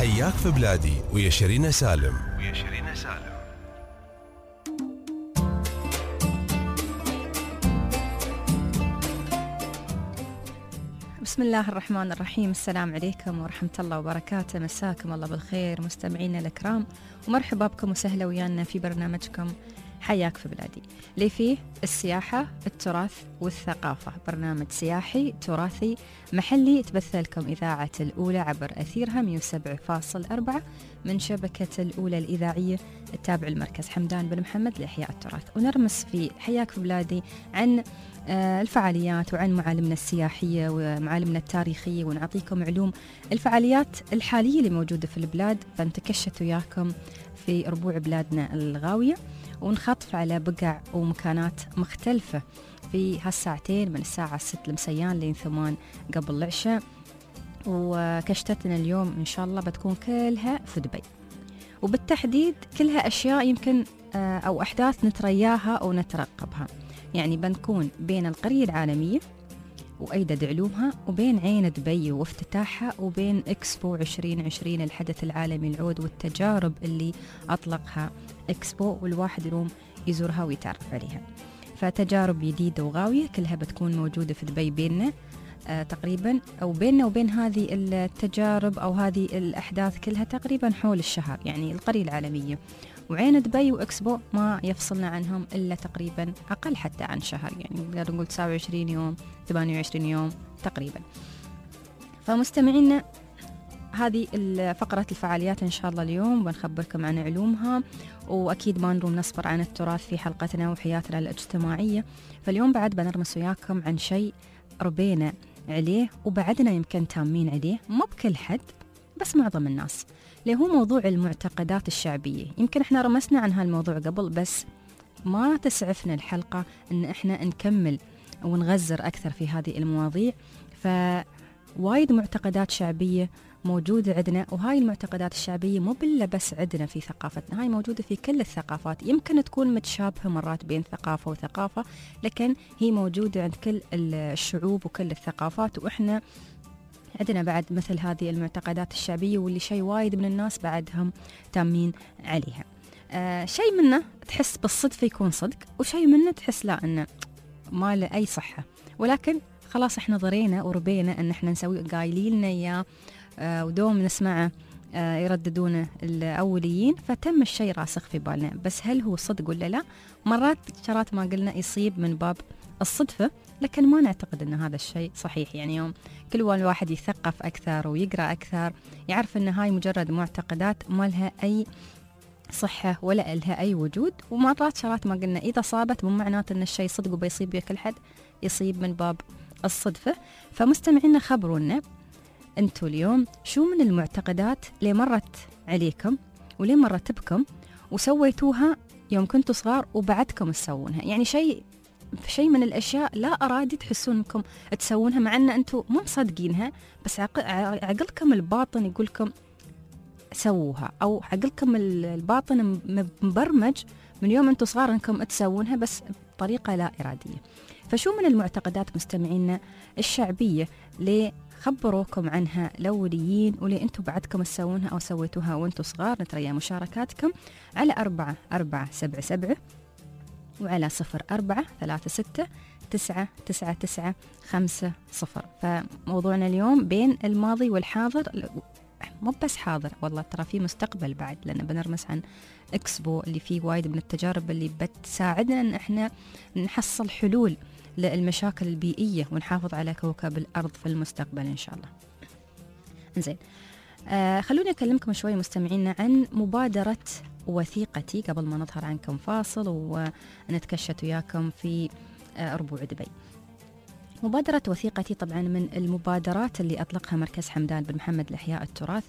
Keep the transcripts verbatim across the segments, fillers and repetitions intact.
حياك في بلادي ويا شيرين سالم ويا شيرين سالم. بسم الله الرحمن الرحيم. السلام عليكم ورحمة الله وبركاته. مساكم الله بالخير مستمعينا الكرام، ومرحبا بكم وسهلا ويانا في برنامجكم حياك في بلادي، اللي فيه السياحة، التراث والثقافة. برنامج سياحي تراثي محلي يتبث لكم إذاعة الأولى عبر أثيرها مئة وسبعة فاصلة أربعة من شبكة الأولى الإذاعية التابع لمركز حمدان بن محمد لإحياء التراث. ونرمس في حياك في بلادي عن الفعاليات وعن معالمنا السياحية ومعالمنا التاريخية، ونعطيكم علوم الفعاليات الحالية اللي موجودة في البلاد، فنتكشت وياكم في ربوع بلادنا الغاوية، ونخطف على بقع ومكانات مختلفة في هالساعتين من الساعة ست المسيان لين ثمان قبل العشاء. وكشتتنا اليوم إن شاء الله بتكون كلها في دبي، وبالتحديد كلها أشياء يمكن أو أحداث نترياها أو نترقبها. يعني بنكون بين القرية العالمية وأيدد علومها، وبين عين دبي وافتتاحها، وبين إكسبو عشرين عشرين الحدث العالمي العود والتجارب اللي أطلقها إكسبو، والواحد يروم يزورها ويتعرف عليها. فتجارب جديدة وغاوية كلها بتكون موجودة في دبي بيننا آه تقريبا، أو بيننا وبين هذه التجارب أو هذه الأحداث كلها تقريبا حول الشهر. يعني القرية العالمية وعين دبي وإكسبو ما يفصلنا عنهم إلا تقريبا أقل حتى عن شهر، يعني نقدر نقول تسعة وعشرين يوم ثمانية وعشرين يوم تقريبا. فمستمعينا هذه فقرة الفعاليات إن شاء الله اليوم بنخبركم عن علومها، وأكيد ما نروم نصبر عن التراث في حلقتنا وحياتنا الاجتماعية. فاليوم بعد بنرمس وياكم عن شيء ربينا عليه وبعدنا يمكن تامين عليه، مو بكل حد بس معظم الناس، اللي هو موضوع المعتقدات الشعبية. يمكن احنا رمسنا عن هالموضوع قبل، بس ما تسعفنا الحلقة ان احنا نكمل ونغزر اكثر في هذه المواضيع. فوايد معتقدات شعبية موجودة عندنا، وهاي المعتقدات الشعبية مو بلا بس عندنا في ثقافتنا، هاي موجودة في كل الثقافات. يمكن تكون متشابهة مرات بين ثقافة وثقافة، لكن هي موجودة عند كل الشعوب وكل الثقافات. وإحنا عندنا بعد مثل هذه المعتقدات الشعبية، واللي شيء وايد من الناس بعدهم تامين عليها. آه شيء منه تحس بالصدفة يكون صدق، وشيء منه تحس لا أنه ما له أي صحة، ولكن خلاص إحنا ضرينا وربينا أن إحنا نسوي قايلين لنا إياه آه ودوم نسمعه آه يرددونه الأوليين، فتم الشيء راسخ في بالنا. بس هل هو صدق ولا لا؟ مرات شرات ما قلنا يصيب من باب الصدفة، لكن ما نعتقد أن هذا الشيء صحيح. يعني يوم كل واحد يثقف أكثر ويقرأ أكثر يعرف أن هاي مجرد معتقدات ما لها أي صحة ولا لها أي وجود. ومرات شرات ما قلنا إذا صابت مو معناته أن الشيء صدق وبيصيب بيه كل حد، يصيب من باب الصدفة. فمستمعينا خبرونا أنتوا اليوم شو من المعتقدات اللي مرت عليكم وليه مرت بكم وسويتوها يوم كنتوا صغار وبعدكم تسوونها. يعني شيء شيء من الأشياء لا أرادي تحسون أنكم تسوونها، مع أن أنتوا مو مصدقينها، بس عقلكم الباطن يقولكم سووها، أو عقلكم الباطن مبرمج من يوم أنتوا صغار أنكم تسوونها بس بطريقة لا إرادية. فشو من المعتقدات مستمعينا الشعبية اللي خبروكم عنها الأوليين واللي أنتوا بعدكم تسوونها أو سويتوها وأنتوا صغار؟ نتريا مشاركاتكم على أربعة أربعة سبعة سبعة وعلى صفر أربعة ثلاثة ستة تسعة تسعة تسعة خمسة صفر. فموضوعنا اليوم بين الماضي والحاضر، مو بس حاضر والله، ترى في مستقبل بعد، لأن بنرمس عن إكسبو اللي فيه وايد من التجارب اللي بتساعدنا أن إحنا نحصل حلول للمشاكل البيئية ونحافظ على كوكب الأرض في المستقبل إن شاء الله. إنزين، آه خلوني أكلمكم شوي مستمعينا عن مبادرة وثيقتي قبل ما نظهر عنكم فاصل ونتكشت وياكم في آه ربوع دبي. مبادرة وثيقتي طبعا من المبادرات اللي أطلقها مركز حمدان بن محمد لإحياء التراث،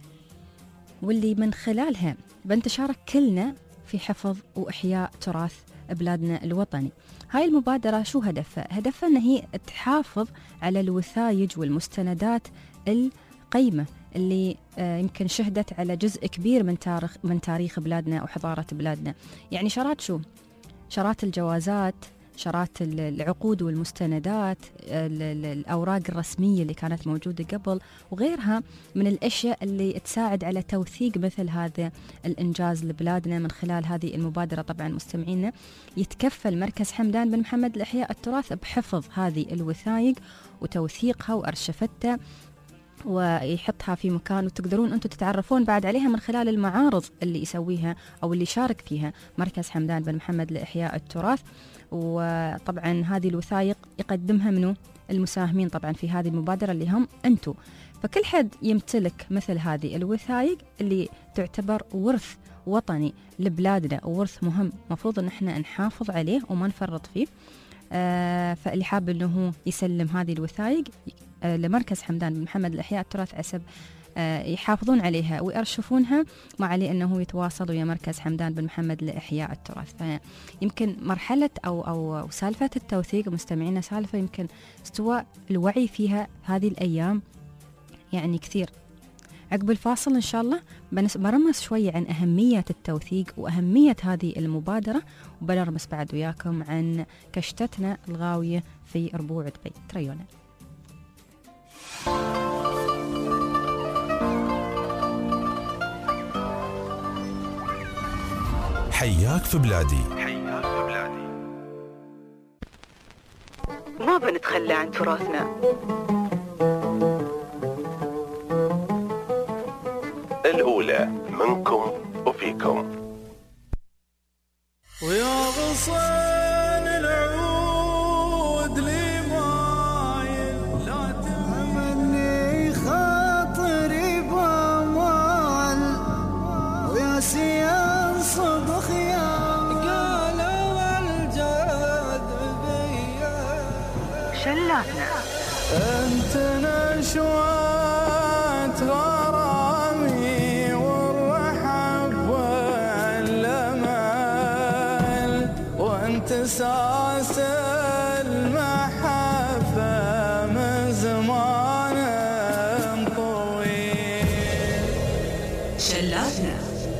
واللي من خلالها بنتشارك كلنا في حفظ وإحياء تراث بلادنا الوطني. هاي المبادرة شو هدفها؟ هدفها أن هي تحافظ على الوثائج والمستندات القيمة اللي يمكن شهدت على جزء كبير من تاريخ من تاريخ بلادنا وحضارة بلادنا. يعني شرات شو؟ شرات الجوازات، شرات العقود والمستندات، الأوراق الرسمية اللي كانت موجودة قبل، وغيرها من الأشياء اللي تساعد على توثيق مثل هذا الإنجاز لبلادنا من خلال هذه المبادرة. طبعا مستمعينا، يتكفل مركز حمدان بن محمد لإحياء التراث بحفظ هذه الوثائق وتوثيقها وأرشفتها ويحطها في مكان، وتقدرون أنتم تتعرفون بعد عليها من خلال المعارض اللي يسويها أو اللي يشارك فيها مركز حمدان بن محمد لإحياء التراث. وطبعا هذه الوثائق يقدمها منو؟ المساهمين طبعا في هذه المبادرة اللي هم أنتم. فكل حد يمتلك مثل هذه الوثائق اللي تعتبر ورث وطني لبلادنا وورث مهم مفروض أن احنا نحافظ عليه وما نفرط فيه. آه فاللي حاب أنه يسلم هذه الوثائق آه لمركز حمدان بن محمد لإحياء التراث عسب آه يحافظون عليها ويرشفونها، ما عليه أنه يتواصل ويا مركز حمدان بن محمد لإحياء التراث. فيمكن مرحلة أو, أو سالفة التوثيق مستمعينا سالفة يمكن استوى الوعي فيها هذه الأيام يعني كثير. عقب الفاصل إن شاء الله برمس شوية عن أهمية التوثيق وأهمية هذه المبادرة، وبنرمس بعد وياكم عن كشتتنا الغاوية في ربوع دبي. تريونا. حياك في بلادي. حياك في بلادي. ما بنتخلى عن تراثنا. الأولى منكم وفيكم. ويا غصان العود لي مايل لا تمني خاطري بامال ويا سيان صبخ يا قالوا الجاذبية شلاتنا انت نشوات غرامي والرحب والامل وانت ساس المحبة من زمان طويل. شلاتنا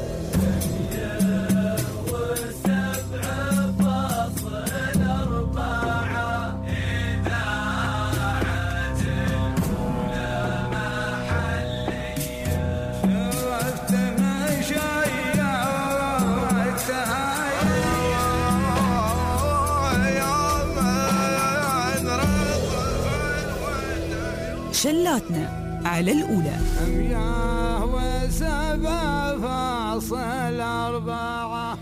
شلاتنا على الأولى. أمياه وسبع فاصل أربعة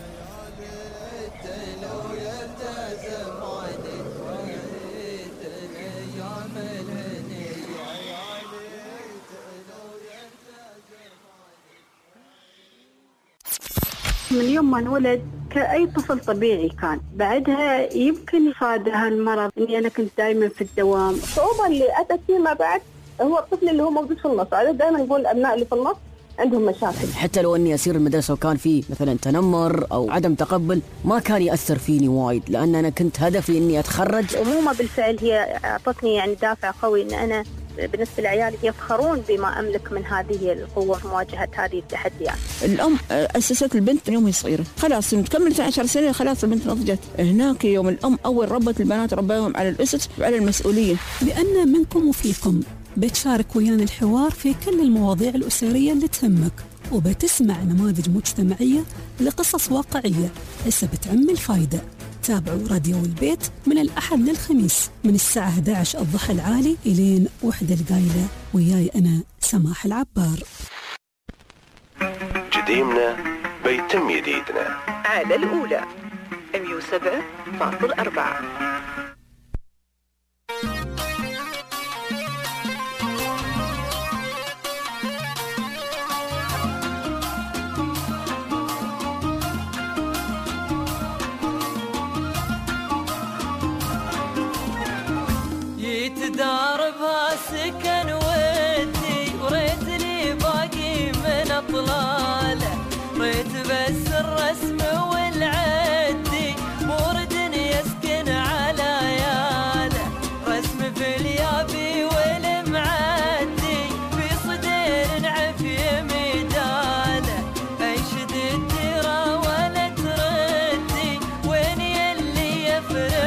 من يوم ما انولد كأي طفل طبيعي كان، بعدها يمكن يفادها المرض إني أنا كنت دائما في الدوام. الصعوبة اللي أتت فيما بعد هو الطفل اللي هو موجود في النص، هذا دائما نقول الأبناء اللي في النص عندهم مشاكل. حتى لو أني أسير المدرسة وكان فيه مثلا تنمر أو عدم تقبل ما كان يأثر فيني وايد، لأن أنا كنت هدفي إني أتخرج. أمومة بالفعل هي أعطتني يعني دافع قوي إن أنا بالنسبة لعيالي يفخرون بما أملك من هذه القوة في مواجهة هذه التحديات. الأم أسست البنت يوم صغيرة، خلاص تكملت عشر سنين خلاص البنت نضجت. هناك يوم الأم أول ربت البنات رباهم على الأسس وعلى المسؤولية. لأن منكم وفيكم بتشارك ويانا الحوار في كل المواضيع الأسرية اللي تهمك، وبتسمع نماذج مجتمعية لقصص واقعية هسه بتعم الفايدة. تابعوا راديو البيت من الأحد للخميس من الساعة إحدى عشر الضحى العالي إلين وحدة القايلة، وياي أنا سماح العبار. جديمنا بيتم جديدنا على الأولى مية وسبعة فاصل أربعة. يتداربها سكن ودي وريت لي باقي من أطلاله، ريت بس الرسم والعدي مورد يسكن على ياله، رسم في اليابي والمعدي في صدير نعفي ميداله، انشد الديرة ولا تردي وين يلي يفرق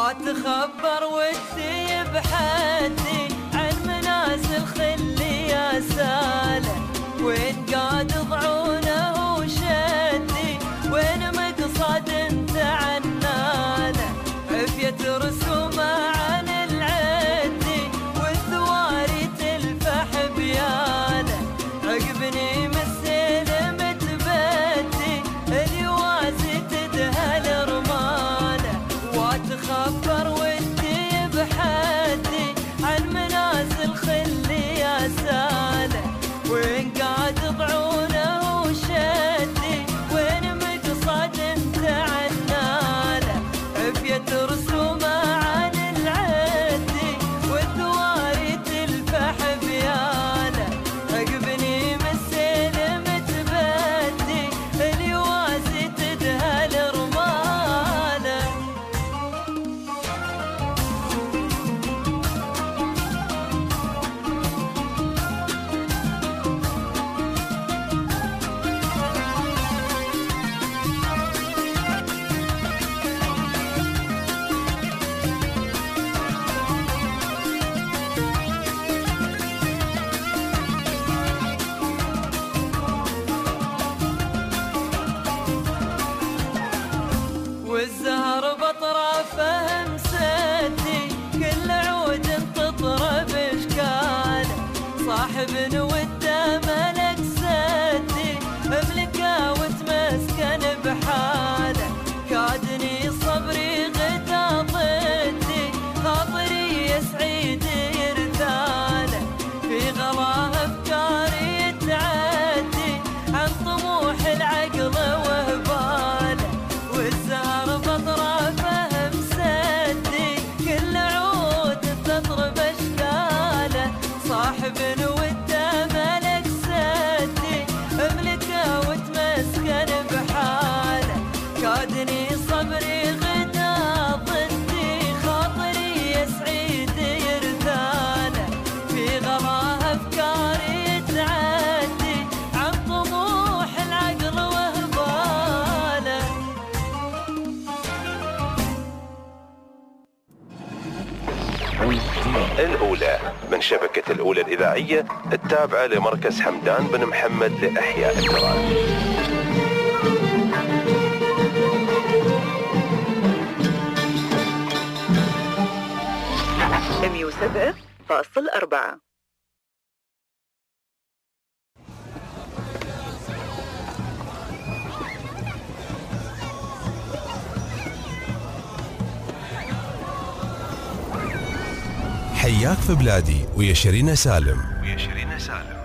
واتخبر ودي بحدي عن منازل خلي يا سالة، وين قاعد ضعونه وشدي، وين مقصد انت عناله، عفية رسومه عن العدي والثواري تلفح بياله، عقبني مسلم تبدي اليوازي تدهل رماله، واتخبر ودي بحدي عن منازل خلي يا ساله، وين قاعد ضعونه وشدي، وين مقصد انت عناله، عفية رسومه عن العدي والثواري تلفح بياله، عقبني مسلم تبدي اليوازي تدهل رماله. والزهر بطرافه مسدي كل عود تطرب اشكاله، صاحب وده ملك سدي مملكه وتمسكن بحاله، كادني صبري غدا ضدي خاطري يا سعيد يرثاله، في غلاه افكاري تعدي عن طموح العقل وهباله، والزهر بطرافه مسدي كل عود تطرب اشكاله، صاحب وده ملك سدي مملكه وتمسكن بحاله، كادني صبري غدا ضدي خاطري يا سعيد يرثاله، في غلاه افكاري تعدي عن طموح العقل وهباله. الأولى من شبكة الأولى الإذاعية التابعة لمركز حمدان بن محمد لإحياء التراث. مية وسبعة فاصل أربعة. حياك في بلادي ويا شيرين سالم. ويا شيرين سالم.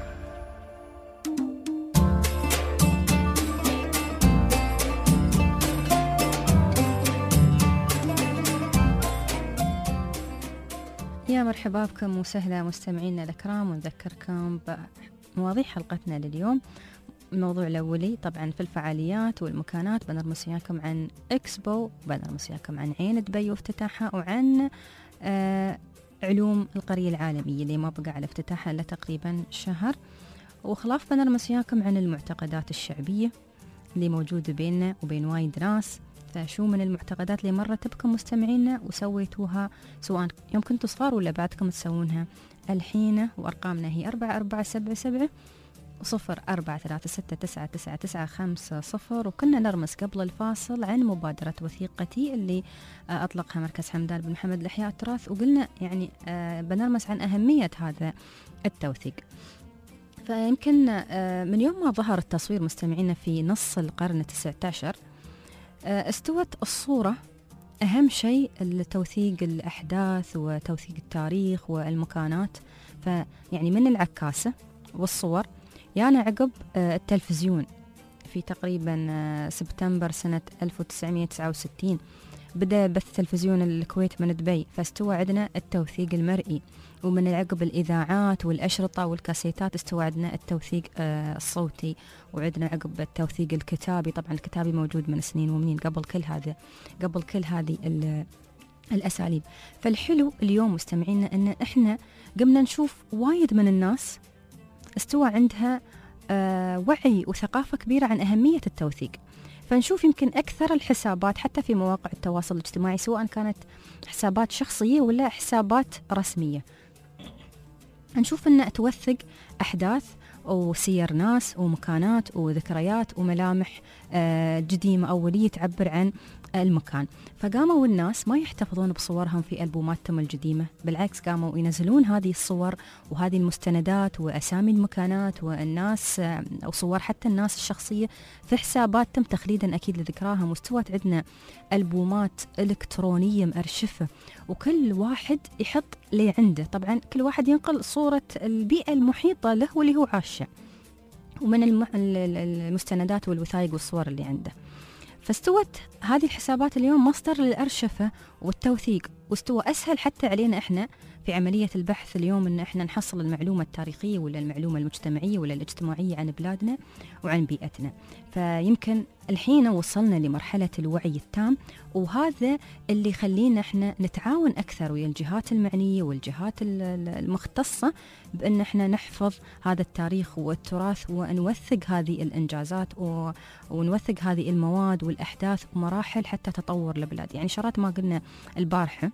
يا مرحبا بكم وسهلا مستمعينا الأكرام، ونذكركم بمواضيع حلقتنا لليوم. الموضوع الأولي طبعا في الفعاليات والمكانات، بنرمس وياكم عن إكسبو، بنرمس وياكم عن عين دبي وافتتاحها، وعن آه علوم القرية العالمية اللي ما بقى على افتتاحها إلا تقريبا شهر. وخلاف بنرمس وياكم عن المعتقدات الشعبية اللي موجودة بيننا وبين وايد ناس، فشو من المعتقدات اللي مرت بكم مستمعينا وسويتوها، سواء يوم كنتوا صغار ولا بعدكم تسوونها الحين. وأرقامنا هي أربعة أربعة سبعة سبعة وصفر أربعة ثلاثة ستة تسعة تسعة تسعة خمسة صفر. وكنا نرمس قبل الفاصل عن مبادرة وثيقتي اللي أطلقها مركز حمدان بن محمد لإحياء التراث، وقلنا يعني بنرمس عن أهمية هذا التوثيق. فيمكن من يوم ما ظهر التصوير مستمعينا في نص القرن التاسع عشر استوت الصورة أهم شيء لتوثيق الأحداث وتوثيق التاريخ والمكانات. فيعني من العكاسة والصور يعني عقب التلفزيون في تقريبا سبتمبر سنة ألف وتسعمائة وتسعة وستين بدأ بث تلفزيون الكويت من دبي، فاستوى عندنا التوثيق المرئي، ومن العقب الإذاعات والأشرطة والكاسيتات استوى عندنا التوثيق الصوتي، وعندنا عقب التوثيق الكتابي. طبعا الكتابي موجود من سنين ومنين قبل كل هذا قبل كل هذه الأساليب. فالحلو اليوم مستمعينا أن إحنا قمنا نشوف وايد من الناس استوى عندها آه وعي وثقافة كبيرة عن أهمية التوثيق. فنشوف يمكن أكثر الحسابات حتى في مواقع التواصل الاجتماعي، سواء كانت حسابات شخصية ولا حسابات رسمية، نشوف أنها توثق أحداث وسير ناس ومكانات وذكريات وملامح قديمة أولية تعبر عن المكان. فقاموا الناس ما يحتفظون بصورهم في ألبوماتهم القديمة، بالعكس قاموا ينزلون هذه الصور وهذه المستندات وأسامي المكانات والناس أو صور حتى الناس الشخصية في حساباتهم تخليدا أكيد لذكراهم. واستوت عندنا ألبومات إلكترونية مأرشفة، وكل واحد يحط لي عنده، طبعا كل واحد ينقل صورة البيئة المحيطة له واللي هو عاشه ومن المستندات والوثائق والصور اللي عنده. فاستوت هذه الحسابات اليوم مصدر للأرشفة والتوثيق، واستوى أسهل حتى علينا إحنا في عملية البحث اليوم إن إحنا نحصل المعلومة التاريخية ولا المعلومة المجتمعية ولا الاجتماعية عن بلادنا وعن بيئتنا. فيمكن الحين وصلنا لمرحلة الوعي التام، وهذا اللي يخلينا إحنا نتعاون أكثر ويا الجهات المعنية والجهات المختصة بأن إحنا نحفظ هذا التاريخ والتراث ونوثق هذه الإنجازات ونوثق هذه المواد والأحداث ومراحل حتى تطور البلاد. يعني شرات ما قلنا البارحة،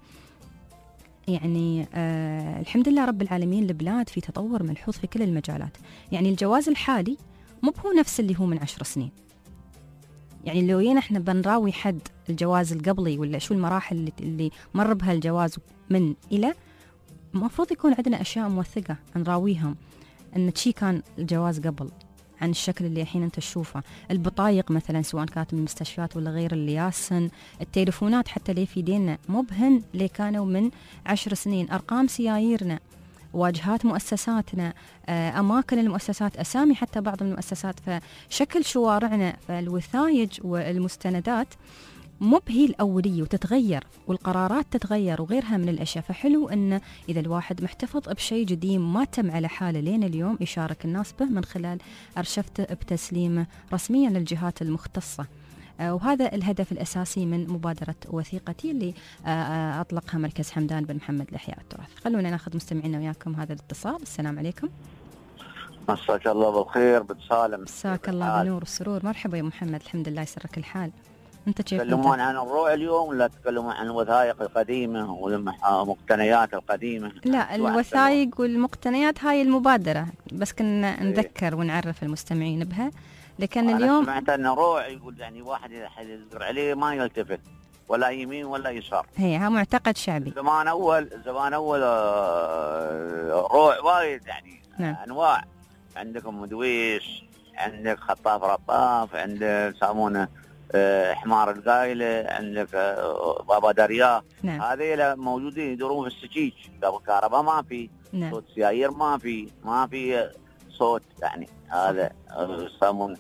يعني آه الحمد لله رب العالمين البلاد في تطور ملحوظ في كل المجالات. يعني الجواز الحالي مو هو نفس اللي هو من عشر سنين. يعني لو جينا احنا بنراوي حد الجواز القبلي ولا شو المراحل اللي, اللي مر بها الجواز من إلى، المفروض يكون عندنا أشياء موثقة نراويهم أن شي كان الجواز قبل عن الشكل اللي الحين انت تشوفه. البطايق مثلا سواء كانت من المستشفيات ولا غير اللي ياسن، التليفونات حتى اللي في ديننا مو بهن اللي كانوا من عشر سنين، أرقام سياييرنا، واجهات مؤسساتنا، أماكن المؤسسات، أسامي حتى بعض المؤسسات، فشكل شوارعنا. فالوثائق والمستندات مو بهي الأولية وتتغير، والقرارات تتغير وغيرها من الأشياء. فحلو أن إذا الواحد محتفظ بشيء قديم ما تم على حاله لين اليوم يشارك الناس به من خلال أرشفته بتسليمه رسميا للجهات المختصة. وهذا الهدف الأساسي من مبادرة وثيقتي اللي أطلقها مركز حمدان بن محمد لإحياء التراث. خلونا ناخذ مستمعينا وياكم هذا الاتصال. السلام عليكم. مساك الله بالخير بنت سالم. مساك الله بالنور والسرور. مرحبا يا محمد، الحمد لله يسرك الحال. انت كيف تتكلمون عن الروع اليوم ولا تتكلمون عن الوثائق القديمة والمقتنيات القديمة؟ لا، الوثائق والمقتنيات هاي المبادرة بس كنا نذكر ونعرف المستمعين بها. لكن اليوم سمعت أن روع يقول يعني واحد يذكر عليه ما يلتفت ولا يمين ولا يسار. هي ها معتقد شعبي. زمان أول زمان أول روع وايد يعني نعم. أنواع، عندكم مدويش، عندك خطاف رطاف، عندك يسمونه حمار القايلة، عندك بابا دريا. نعم. هذه موجودين يدورون في السجيج، قبل كهرباء ما في. نعم. صوت سيايير ما في ما في صوت يعني. هذا يسمون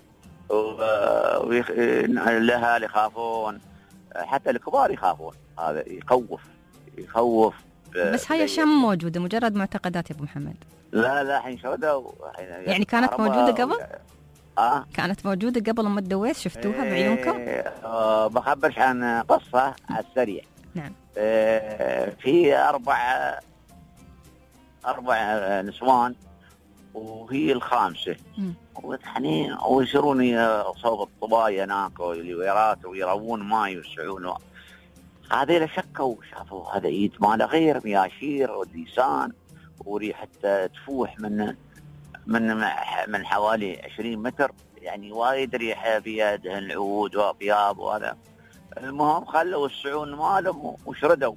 الأهالي يخافون، حتى الكبار يخافون. هذا يخوف يخوف. بس هاي الأشياء مو موجودة، مجرد معتقدات يا أبو محمد. لا لا الحين شودوا يعني كانت موجودة قبل؟ آه؟ كانت موجودة قبل ما تدويس، شفتوها إيه بعيونكم؟ آه بخبرش عن قصة على السريع. نعم. آه في أربع أربع نسوان وهي الخامسة، ويطحنين ويشرون صوب الطباية هناك والويرات ويروون ماي ويسعون. هذه لا شكوا شافوا هذا ايد ماله غير مياشير وديسان وريحة تفوح من من من حوالي عشرين متر، يعني وايد ريحة فيها دهن العود وثياب وهذا. المهم خلوا السعون مالهم وشردوا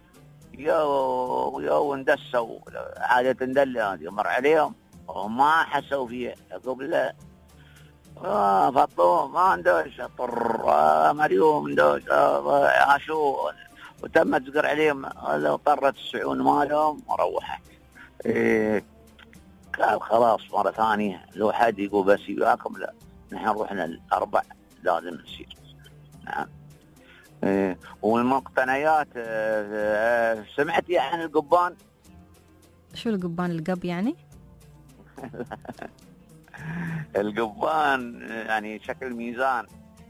يو يو اندسوا. عادة ندل مر عليهم وما حسوا فيه قبل آه فطوا ما ندوش طر آه مريوم ندوش آه عاشوا وتم تذكر عليهم. طرت السعون مالهم وروحت. إيه قال خلاص مرة ثانية لو حد يقول بس وياكم لا، نحن روحنا الأربع لازم نسير. نعم. إيه والمقتنيات إيه سمعتي عن القبان؟ شو القبان؟ القب يعني؟ القبان يعني شكل ميزان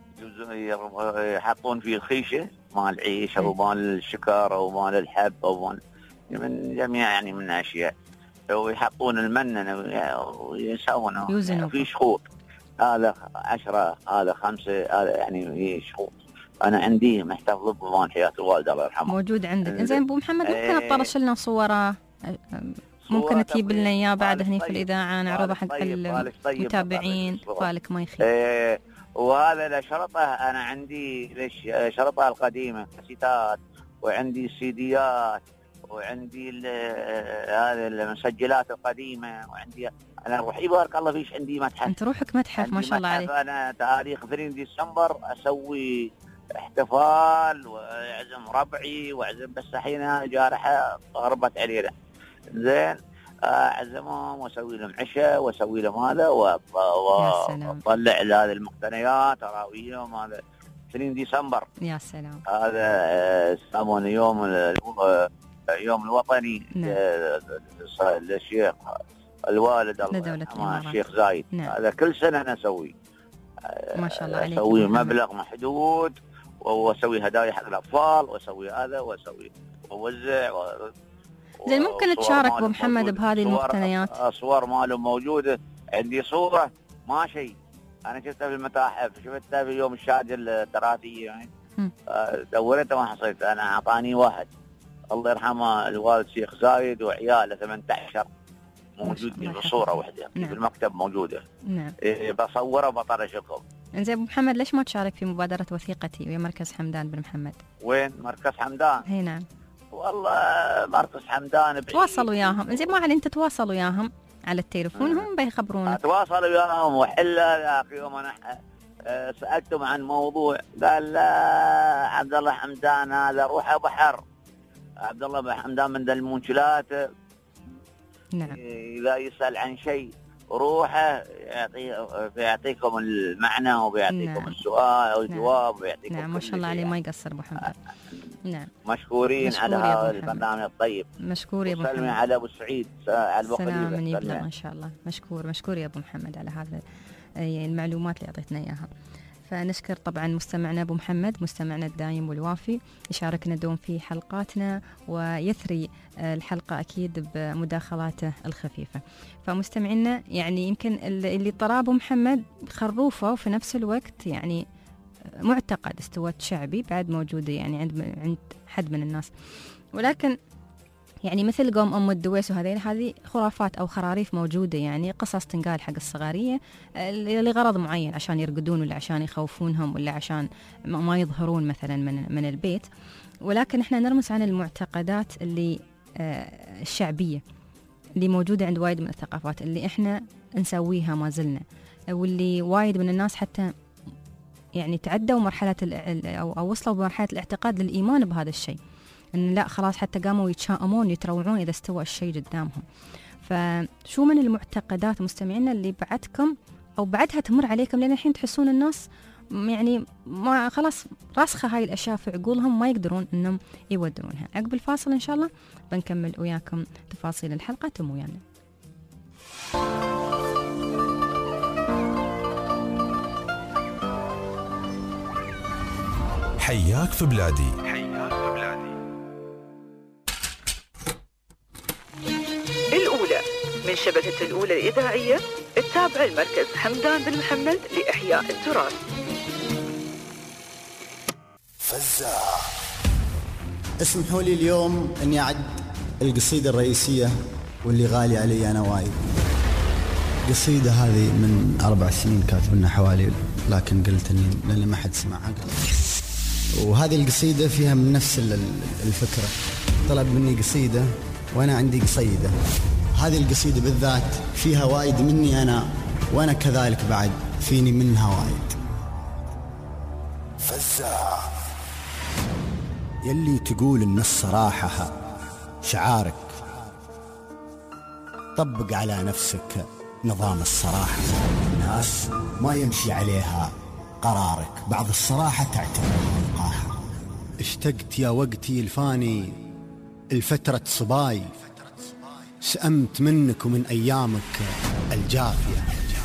يحطون فيه الخيشة مال العيش أو مال الشكر أو مال الحب أو مال من جميع يعني من أشياء، ويحطون المنن ويسوون في شخوط. هذا عشرة، هذا خمسة، هذا يعني هي شهور. أنا عندي محتفظ بضمان حياة الوالدة الله يرحمها. موجود عندك. إنزين أبو محمد ممكن تطرش لنا صوره، ممكن تجيب لنا إياه بعد هني في الإذاعة نعرضها حق المتابعين. بالك ما يخيب. إيه وهذا لشرطه أنا عندي ليش شرطها القديمة كاسيتات، وعندي سيديات، وعندي هذه المسجلات القديمة، وعندي أنا روح يبارك الله فيش عندي متحف. أنت روحك متحف ما شاء الله عليك. أنا تاريخ اثنين ديسمبر أسوي احتفال وأعزم ربعي وأعزم، بس الحين جارحة غربت علينا. زين أعزمهم وأسوي لهم عشاء وأسوي لهم هذا وأطلع هذه المقتنيات أراويهم. هذا اثنين ديسمبر. يا سلام. هذا يسمونه يوم يوم الوطني. نعم. للشيخ الوالد الله الشيخ زايد. نعم. هذا كل سنة أنا أسوي ما شاء الله عليك. أسوي مبلغ محدود وأسوي هدايا حق الأطفال وأسوي هذا وأسوي وأوزع و... زي ممكن تشارك أبو محمد بهذه المقتنيات. صور مالهم موجودة عندي، صورة ما شيء أنا شفتها في المتاحف، شفتها في يوم الشهادة التراثية يعني. دورتها ما حصلت. أنا أعطاني واحد الله يرحمه الوالد شيخ زايد وعياله ثمانية عشر موجودين بصورة واحدة. نعم. في المكتب موجودة. نعم. إيه بصورها بطرش لكم. إنزين أبو محمد ليش ما تشارك في مبادرة وثيقتي ويا مركز حمدان بن محمد؟ وين مركز حمدان؟ هي نعم. والله مركز حمدان بعيد. تواصل وياهم. إنزين ما علي أنت تواصل وياهم على التليفون. هم بيخبرونا. تواصل وياهم وحلا يا أخي. يوم أنا سألتهم عن موضوع قال لا عبد الله حمدان هذا روحه بحر. عبد الله حمدان من المنشلات. نعم. إذا يسأل عن شيء روحه يعطي بيعطيكم المعنى وبيعطيكم. نعم. السؤال والجواب. نعم. وبيعطيكم. نعم ما شاء الله عليه ما يقصر أبو محمد. نعم. مشكورين مشكور على هذا البرنامج الطيب. مشكور يا أبو محمد. سلمي على أبو سعيد على أبو خليفة. سلام يبلغ إن شاء الله. مشكور مشكور يا أبو محمد على هذا المعلومات اللي أعطيتنا إياها. فنشكر طبعا مستمعنا أبو محمد، مستمعنا الدايم والوافي، يشاركنا دوم في حلقاتنا ويثري الحلقة أكيد بمداخلاته الخفيفة. فمستمعنا يعني يمكن اللي طراه أبو محمد خروفه وفي نفس الوقت يعني معتقد استوت شعبي بعد موجودة يعني عند عند حد من الناس، ولكن يعني مثل قوم أم الدويس وهذه هذه خرافات أو خراريف موجودة، يعني قصص تنقال حق الصغارية لغرض معين عشان يرقدون ولا عشان يخوفونهم ولا عشان ما يظهرون مثلا من من البيت. ولكن احنا نرمس عن المعتقدات اللي آه الشعبية اللي موجودة عند وايد من الثقافات اللي احنا نسويها ما زلنا، واللي وايد من الناس حتى يعني تعدوا مرحلة أو, أو وصلوا بمرحلة الاعتقاد للإيمان بهذا الشيء، إن لا خلاص حتى قاموا يتشائمون يتروعون إذا استوى الشيء قدامهم. فشو من المعتقدات مستمعينا اللي بعدكم أو بعدها تمر عليكم لأن الحين تحسون الناس يعني ما خلاص راسخة هاي الأشياء في عقولهم ما يقدرون إنهم يودرونها. عقب الفاصل إن شاء الله بنكمل وياكم تفاصيل الحلقة. تم ويانا. حياك في بلادي. حياك في بلادي. الأولى من شبكة الأولى الإذاعية التابعة لمركز حمدان بن محمد لإحياء التراث. فزاع. اسمحوا لي اليوم أني أعد القصيدة الرئيسية واللي غالي علي أنا وايد. قصيدة هذه من أربع سنين كاتبنا حوالي، لكن قلت أني لأن ما حد سمعها. وهذه القصيدة فيها من نفس الفكرة، طلب مني قصيدة وأنا عندي قصيدة. هذه القصيدة بالذات فيها وايد مني أنا، وأنا كذلك بعد فيني منها وايد. فزاع. يلي تقول إن الصراحة شعارك، طبق على نفسك نظام الصراحة. الناس ما يمشي عليها قرارك، بعض الصراحة تعتبرها وقاحة. اشتقت يا وقتي الفاني الفترة صباي، سأمت منك ومن أيامك الجافية.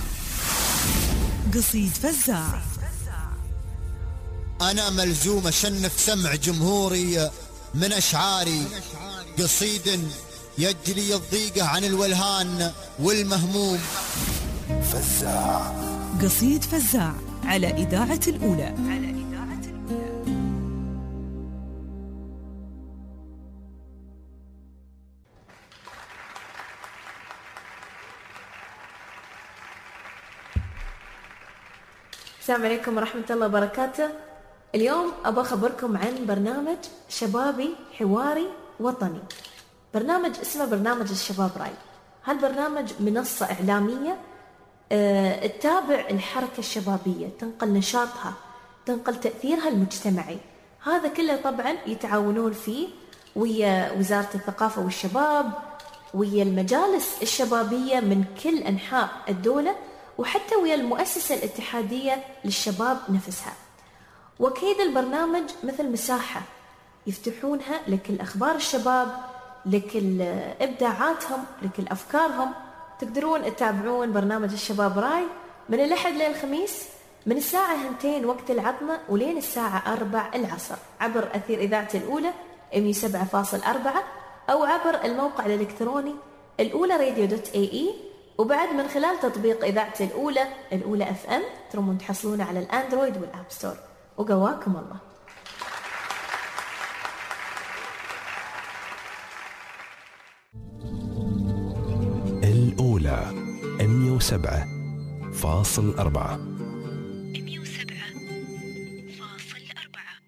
قصيد فزاع. أنا ملزوم أشنف سمع جمهوري من أشعاري، قصيد يجلي الضيقة عن الولهان والمهموم. فزاع. قصيد فزاع على إذاعة الأولى. على إذاعة الأولى. السلام عليكم ورحمة الله وبركاته. اليوم أبغى أخبركم عن برنامج شبابي حواري وطني. برنامج اسمه برنامج الشباب راي. هالبرنامج منصة إعلامية أه تتابع الحركة الشبابية، تنقل نشاطها، تنقل تأثيرها المجتمعي. هذا كله طبعا يتعاونون فيه ويا وزارة الثقافة والشباب، ويا المجالس الشبابية من كل أنحاء الدولة، وحتى ويا المؤسسة الاتحادية للشباب نفسها. وكيد البرنامج مثل مساحة يفتحونها لكل أخبار الشباب، لكل إبداعاتهم، لكل أفكارهم. تقدرون تتابعون برنامج الشباب راي من الأحد للخميس من الساعة هنتين وقت العطمة ولين الساعة أربع العصر عبر أثير إذاعة الأولى مية وسبعة فاصل أربعة أو عبر الموقع الإلكتروني الأولى راديو دوت اي اي، وبعد من خلال تطبيق إذاعة الأولى الأولى اف ام ترمون تحصلونه على الأندرويد والآب ستور. وقواكم الله. الأولى مية وسبعة فاصل أربعة. مية وسبعة فاصل أربعة.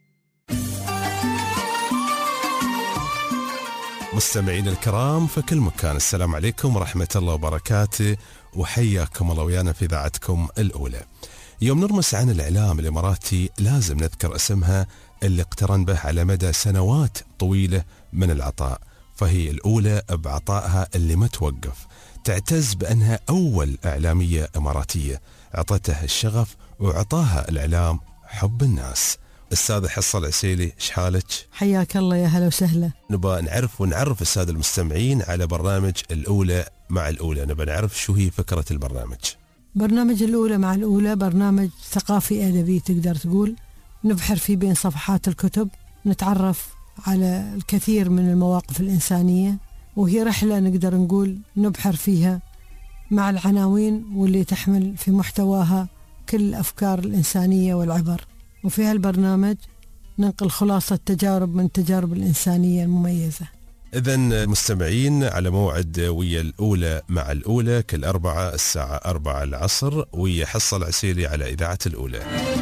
مستمعين الكرام في كل مكان، السلام عليكم ورحمة الله وبركاته، وحياكم الله ويانا في إذاعتكم الأولى. يوم نرمس عن الإعلام الإماراتي لازم نذكر اسمها اللي اقترن به على مدى سنوات طويلة من العطاء، فهي الأولى بعطائها اللي ما توقف. تعتز بأنها أول إعلامية إماراتية عطته الشغف وعطاها الإعلام حب الناس. السادة حصة العسيلي، ايش حالك؟ حياك الله، يا هلا وسهلا. نبغى نعرف ونعرف السادة المستمعين على برنامج الأولى مع الأولى. نبغى نعرف شو هي فكرة البرنامج. برنامج الأولى مع الأولى برنامج ثقافي أدبي تقدر تقول، نبحر فيه بين صفحات الكتب، نتعرف على الكثير من المواقف الإنسانية، وهي رحلة نقدر نقول نبحر فيها مع العناوين واللي تحمل في محتواها كل الأفكار الإنسانية والعبر. وفي هالبرنامج ننقل خلاصة تجارب من التجارب الإنسانية المميزة. إذن مستمعين على موعد ويا الأولى مع الأولى كل أربعة الساعة أربعة العصر، ويا حصة العسيلي على إذاعة الأولى.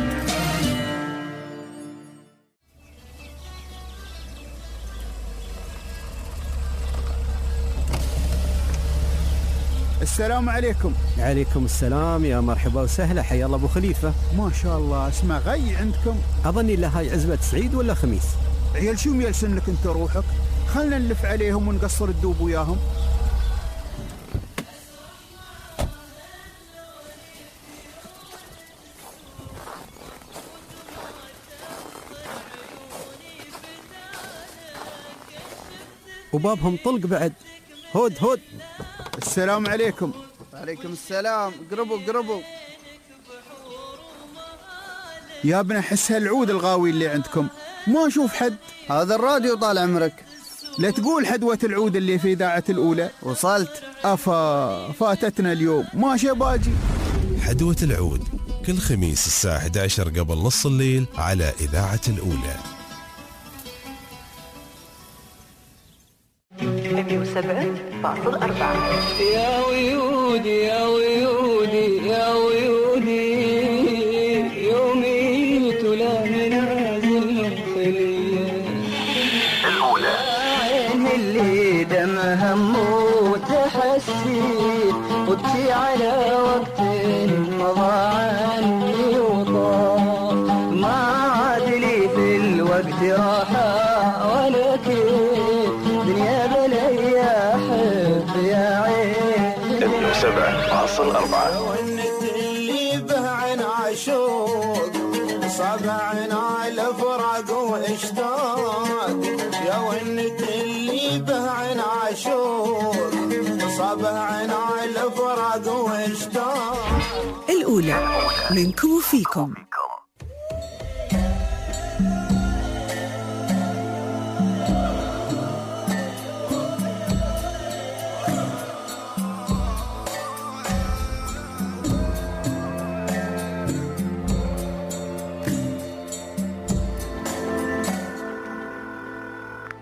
السلام عليكم. عليكم السلام، يا مرحبا وسهلا، حيا الله ابو خليفه. ما شاء الله، اسمع غي عندكم. اظني لا هاي عزبه سعيد ولا خميس. عيال شو ميلسن لك انت روحك؟ خلنا نلف عليهم ونقصر الدوب وياهم. وبابهم طلق بعد. هود هود. السلام عليكم. وعليكم السلام. قربوا قربوا يا ابن حس هالعود الغاوي اللي عندكم، ما اشوف حد. هذا الراديو طال عمرك. لا تقول حدوة العود اللي في إذاعة الأولى. وصلت. أفا فاتتنا اليوم، ماشي باجي. حدوة العود كل خميس الساعة إحدى عشر قبل نص الليل على إذاعة الأولى. مية وسبعة فاصل أربعة. يا ويودي يا ويودي يا ويودي يومي تلا منازل خلية الأولى. عين اللي دمها موت حسي وابكي على وقت مضى عني وطار، ما عاد لي في الوقت راحة ولا كيف دنيا بلي أحب يا عين. مية وسبعة فاصل أربعة. ونت اللي به عن عشوق صعب عنا الفراق واشتاق، يا ونت اللي به عن عشوق صعب عنا الفراق واشتاق. الأولى منكم وفيكم.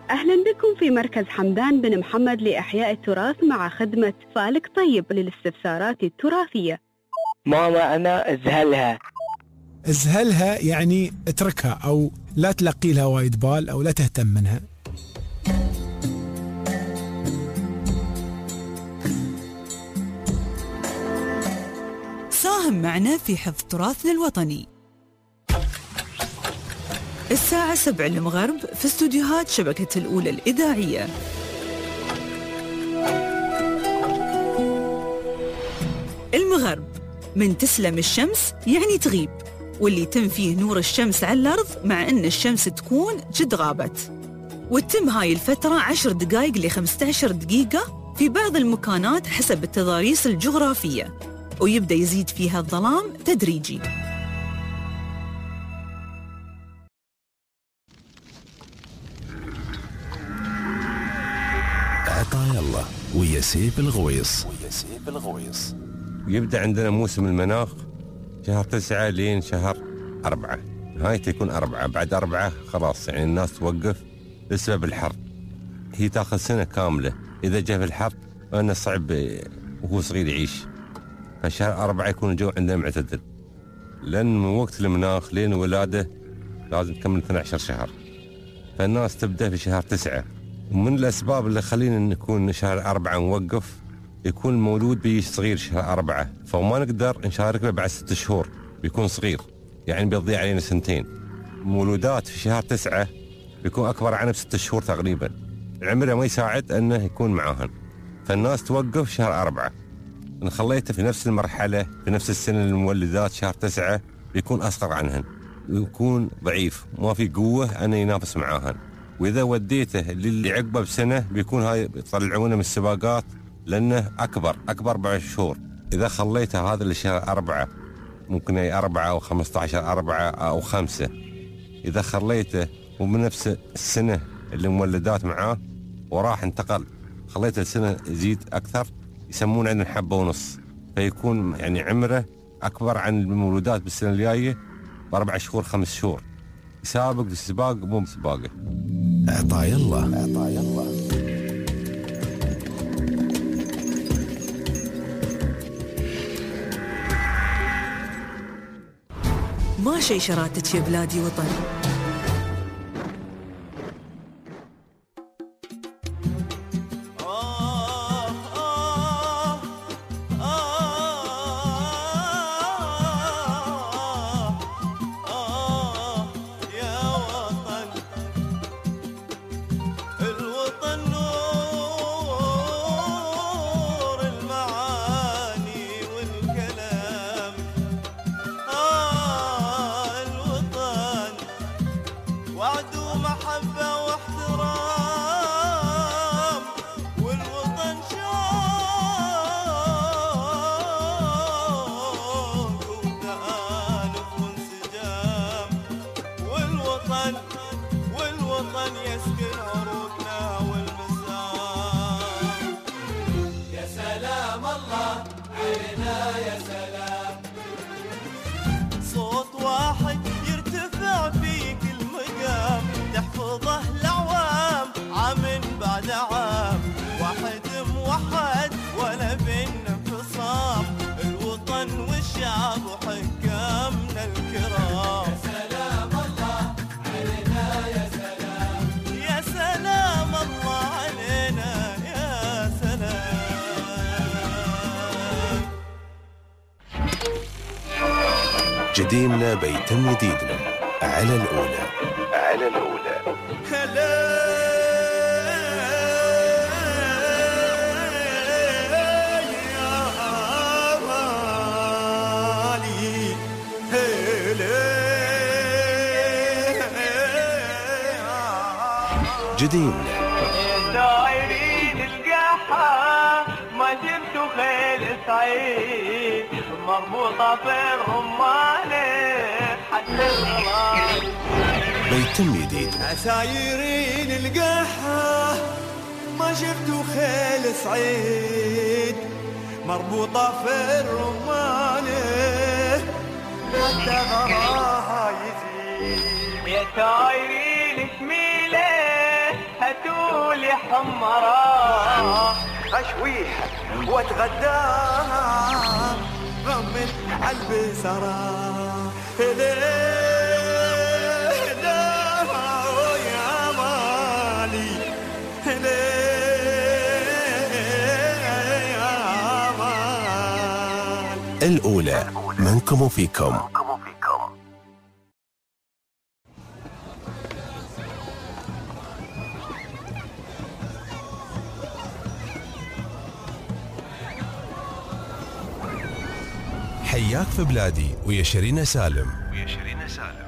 أهلا بكم في مركز حمدان بن محمد لإحياء التراث مع خدمة فالك طيب للاستفسارات التراثية. ما معنى ازهلها؟ ازهلها يعني اتركها أو لا تلقي لها وايد بال أو لا تهتم منها. ساهم معنا في حفظ تراثنا الوطني. الساعة سبع المغرب في استوديوهات شبكة الأولى الإذاعية. المغرب، من تسلم الشمس يعني تغيب، واللي تم فيه نور الشمس على الأرض مع أن الشمس تكون جد غابت، وتتم هاي الفترة عشر دقائق لخمسة عشر دقيقة في بعض المكانات حسب التضاريس الجغرافية، ويبدأ يزيد فيها الظلام تدريجي. عطايا الله ويا سيف الغويص. ويا سيف الغويص. ويبدأ عندنا موسم المناخ شهر تسعة لين شهر أربعة، نهايته يكون أربعة، بعد أربعة خلاص يعني الناس توقف بسبب الحر. هي تاخذ سنة كاملة، إذا جاء في الحر فإنه صعب وهو صغير يعيش. فشهر أربعة يكون الجو عندنا معتدل، لأن من وقت المناخ لين الولادة لازم تكمل اثنا عشر شهر، فالناس تبدأ في شهر تسعة. ومن الأسباب اللي خلينا نكون شهر أربعة نوقف، يكون المولود بي صغير شهر أربعة، فما نقدر نشارك له بعد ست شهور، بيكون صغير يعني بيضيع علينا سنتين. مولودات في شهر تسعة بيكون أكبر عنه بست شهور تقريبا، عمره ما يساعد أنه يكون معاهن، فالناس توقف شهر أربعة. إن خليته في نفس المرحلة في نفس السنة المولدات شهر تسعة بيكون أصغر عنهن، ويكون ضعيف ما في قوة أنه ينافس معاهن. وإذا وديته للي عقبه بسنة بيكون هاي يطلعونه من السباقات لأنه أكبر أكبر بعد شهور. إذا خليته هذا لشهر أربعة ممكن أي أربعة أو خمسة عشر أربعة أو خمسة. إذا خليته ومن نفس السنة اللي مولدات معاه وراح انتقل خليته السنة يزيد أكثر، يسمون عندنا حبة ونص، فيكون يعني عمره أكبر عن المولودات بالسنة الجاية بأربع شهور خمس شهور، يسابق في السباق مو بسباقه. عطايا الله عطايا الله. ما شي شراتك يا بلادي وطن. جديمنا بيتم جديدنا على الأولى. على الأولى. جديمنا. دايرين القحة ما جبتوا خيل سعيد مربوطة في الرمانة حتى الغلال. بيتم جديد. عسايرين القحة ما شفتوا خيل سعيد مربوطة في الرمانة حتى غراها يزيد. يا سايرين شميلة هات ولحم مراه اشويها واتغداها غمت عالبسرة ليه لا يا مالي ليه يا مال. الأولى منكم وفيكم. حياك في بلادي ويا شيرين سالم. ويا شيرين سالم.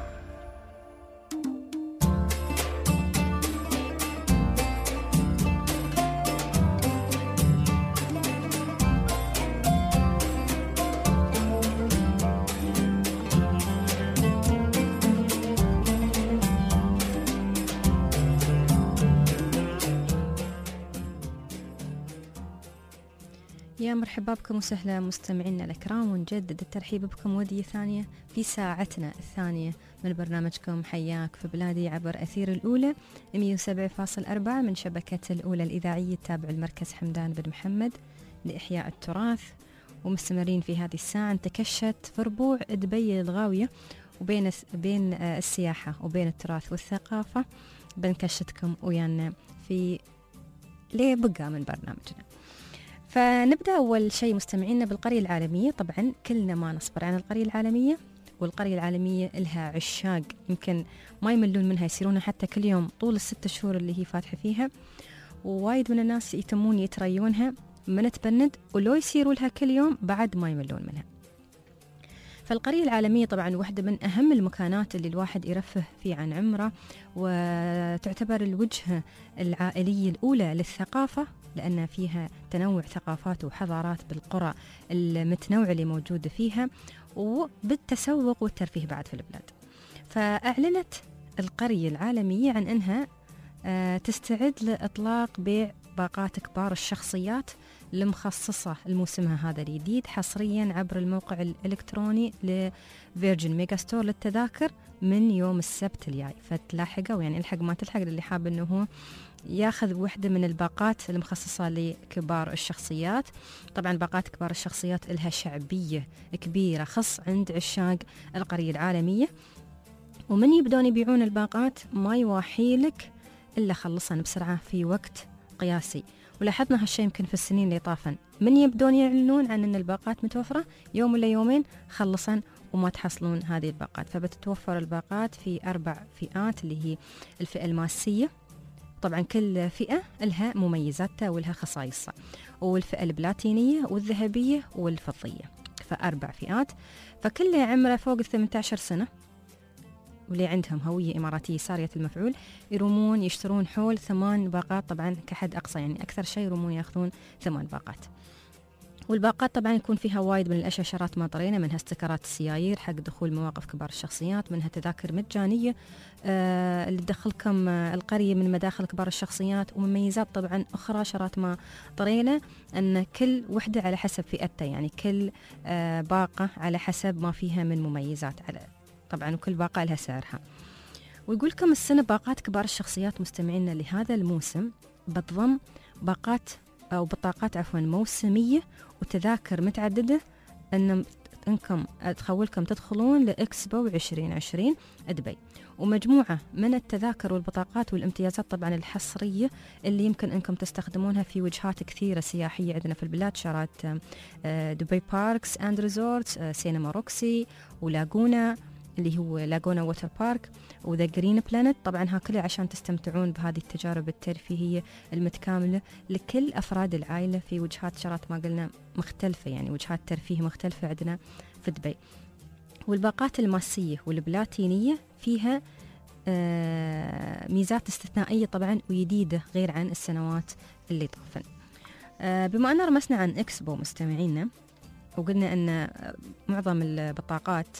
يا مرحبا بكم وسهلا مستمعينا الأكرام، ونجدد الترحيب بكم ودية ثانية في ساعتنا الثانية من برنامجكم حياك في بلادي عبر أثير الأولى مئة وسبعة فاصل أربعة من شبكة الأولى الإذاعية التابع المركز حمدان بن محمد لإحياء التراث. ومستمرين في هذه الساعة نتكشت في ربوع دبي الغاوية وبين بين السياحة وبين التراث والثقافة، بنكشتكم ويانا في ليه بقى من برنامجنا. فنبدأ أول شيء مستمعينا بالقرية العالمية. طبعا كلنا ما نصبر عن القرية العالمية، والقرية العالمية لها عشاق يمكن ما يملون منها، يسيرونها حتى كل يوم طول الست شهور اللي هي فاتحة فيها، ووايد من الناس يتمون يتريونها من تبند، ولو يسيروا لها كل يوم بعد ما يملون منها. فالقرية العالمية طبعا واحدة من أهم المكانات اللي الواحد يرفه فيه عن عمره، وتعتبر الوجهة العائلية الأولى للثقافة، لأن فيها تنوع ثقافات وحضارات بالقرى المتنوعة اللي موجودة فيها، وبالتسوق والترفيه بعد في البلاد. فأعلنت القرية العالمية عن أنها تستعد لإطلاق بيع باقات كبار الشخصيات المخصصة لموسمها هذا الجديد حصريا عبر الموقع الإلكتروني لفيرجن ميجا ستور للتذاكر من يوم السبت الجاي. فتلاحقوا يعني الحق ما تلحق اللي حاب أنه هو ياخذ وحدة من الباقات المخصصة لكبار الشخصيات. طبعا باقات كبار الشخصيات لها شعبية كبيرة خص عند عشاق القرية العالمية، ومن يبدون يبيعون الباقات ما يواحيلك إلا خلصن بسرعة في وقت قياسي. ولاحظنا هالشيء يمكن في السنين اللي طافن، من يبدون يعلنون عن أن الباقات متوفرة يوم ولا يومين خلصن وما تحصلون هذه الباقات. فبتتوفر الباقات في أربع فئات اللي هي الفئة الماسية، طبعا كل فئة لها مميزاتها ولها خصائصها، والفئة البلاتينية والذهبية والفضية، فأربع فئات. فكل عمره فوق ثمانية عشر سنة واللي عندهم هوية إماراتية سارية المفعول يرومون يشترون حول ثمان باقات، طبعا كحد أقصى يعني أكثر شيء يرومون يأخذون ثمان باقات. والباقات طبعا يكون فيها وايد من الأشياء شرات ما طرينا، منها استكرات السيايير حق دخول مواقف كبار الشخصيات، منها تذاكر مجانية آه اللي تدخلكم آه القرية من مداخل كبار الشخصيات، ومميزات طبعا أخرى شرات ما طرينا أن كل وحدة على حسب فئتها، يعني كل آه باقة على حسب ما فيها من مميزات على طبعا، وكل باقة لها سعرها. ويقول لكم السنة باقات كبار الشخصيات مستمعينا لهذا الموسم بتضم باقات أو بطاقات عفوا موسمية وتذاكر متعددة، أن أنكم تخولكم تدخلون لإكسبو عشرين عشرين دبي، ومجموعة من التذاكر والبطاقات والامتيازات طبعا الحصرية اللي يمكن أنكم تستخدمونها في وجهات كثيرة سياحية عندنا في البلاد، شارات دبي باركس أند ريزورتس، سينما روكسي، ولاغونا اللي هو لاغونا ووتر بارك، وذا جرين بلانت. طبعا ها كله عشان تستمتعون بهذه التجارب الترفيهية المتكاملة لكل أفراد العائلة في وجهات شرات ما قلنا مختلفة، يعني وجهات ترفيه مختلفة عندنا في دبي. والباقات الماسية والبلاتينية فيها آه ميزات استثنائية طبعا وجديدة غير عن السنوات اللي طافن. آه بما أن رمسنا عن إكسبو مستمعينا وقلنا أن معظم البطاقات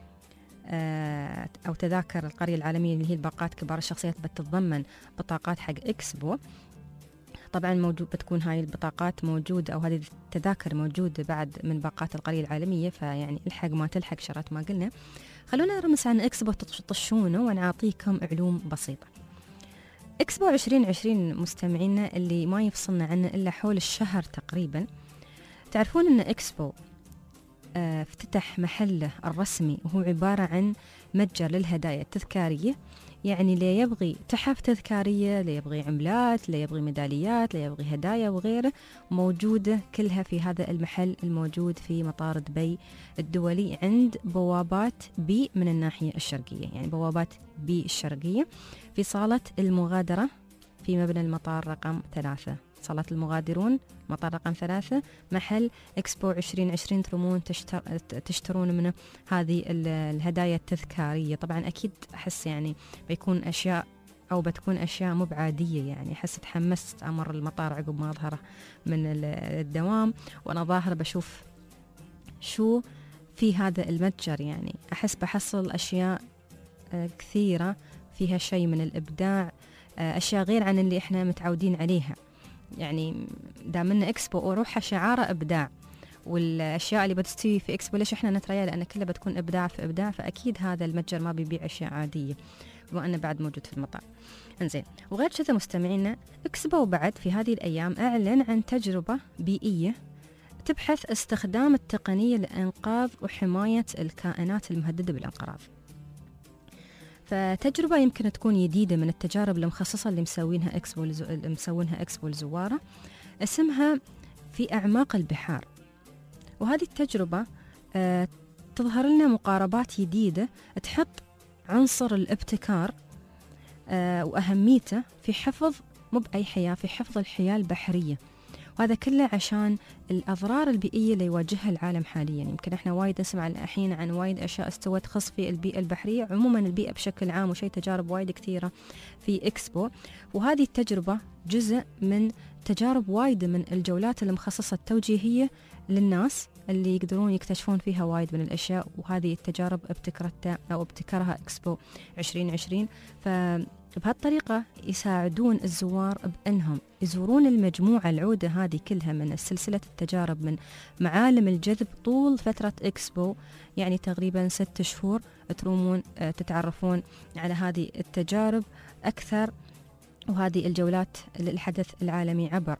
أو تذاكر القرية العالمية اللي هي الباقات كبار الشخصيات بتتضمن بطاقات حق إكسبو، طبعا موجود بتكون هاي البطاقات موجودة أو هذه التذاكر موجودة بعد من باقات القرية العالمية، فيعني الحق ما تلحق شرات ما قلنا. خلونا نرمس عن إكسبو تطشونه ونعطيكم علوم بسيطة. إكسبو عشرين عشرين مستمعينا اللي ما يفصلنا عنه إلا حول الشهر تقريبا. تعرفون أن إكسبو اه افتتح محله الرسمي وهو عبارة عن متجر للهدايا التذكارية، يعني لا يبغي تحف تذكارية، لا يبغي عملات، لا يبغي ميداليات، لا يبغي هدايا وغيره، موجودة كلها في هذا المحل الموجود في مطار دبي الدولي عند بوابات بي من الناحية الشرقية، يعني بوابات بي الشرقية في صالة المغادرة في مبنى المطار رقم ثلاثة، صالة المغادرون مطار رقم ثلاثة، محل إكسبو عشرين عشرين. ترمون تشتر... تشترون منه هذه الهدايا التذكارية. طبعا أكيد أحس يعني بيكون أشياء أو بتكون أشياء مو بعادية، يعني أحس تحمست أمر المطار عقب ما أظهره من الدوام وأنا ظاهرة بشوف شو في هذا المتجر، يعني أحس بحصل أشياء كثيرة فيها شيء من الإبداع، أشياء غير عن اللي إحنا متعودين عليها. يعني دامنا إكسبو وروحها شعاره إبداع، والأشياء اللي بتستوي في إكسبو ليش إحنا نتريا؟ لأن كلها بتكون إبداع في إبداع، فأكيد هذا المتجر ما بيبيع أشياء عادية بما أنه بعد موجود في المطار. إنزين، وغير كذا مستمعينا، إكسبو بعد في هذه الأيام أعلن عن تجربة بيئية تبحث استخدام التقنية لإنقاذ وحماية الكائنات المهددة بالانقراض. فتجربة يمكن تكون جديدة من التجارب المخصصة اللي مسوينها إكسبو لزو... مسوينها إكسبو الزوارة، اسمها في أعماق البحار. وهذه التجربة آه تظهر لنا مقاربات جديدة تحط عنصر الابتكار آه وأهميته في حفظ مو بأي حياة، في حفظ الحياة البحرية، وهذا كله عشان الأضرار البيئية اللي يواجهها العالم حاليا. يمكن احنا وايد نسمع الحين عن وايد أشياء استوت تخص في البيئة البحرية، عموما البيئة بشكل عام، وشيء تجارب وايد كثيرة في إكسبو. وهذه التجربة جزء من تجارب وايد من الجولات المخصصة التوجيهية للناس اللي يقدرون يكتشفون فيها وايد من الأشياء، وهذه التجارب ابتكرتها أو ابتكرها إكسبو عشرين عشرين. فبهالطريقة يساعدون الزوار بأنهم يزورون المجموعة العودة هذه كلها من سلسلة التجارب من معالم الجذب طول فترة إكسبو، يعني تقريبا ست شهور ترومون تتعرفون على هذه التجارب أكثر، وهذه الجولات للحدث العالمي عبر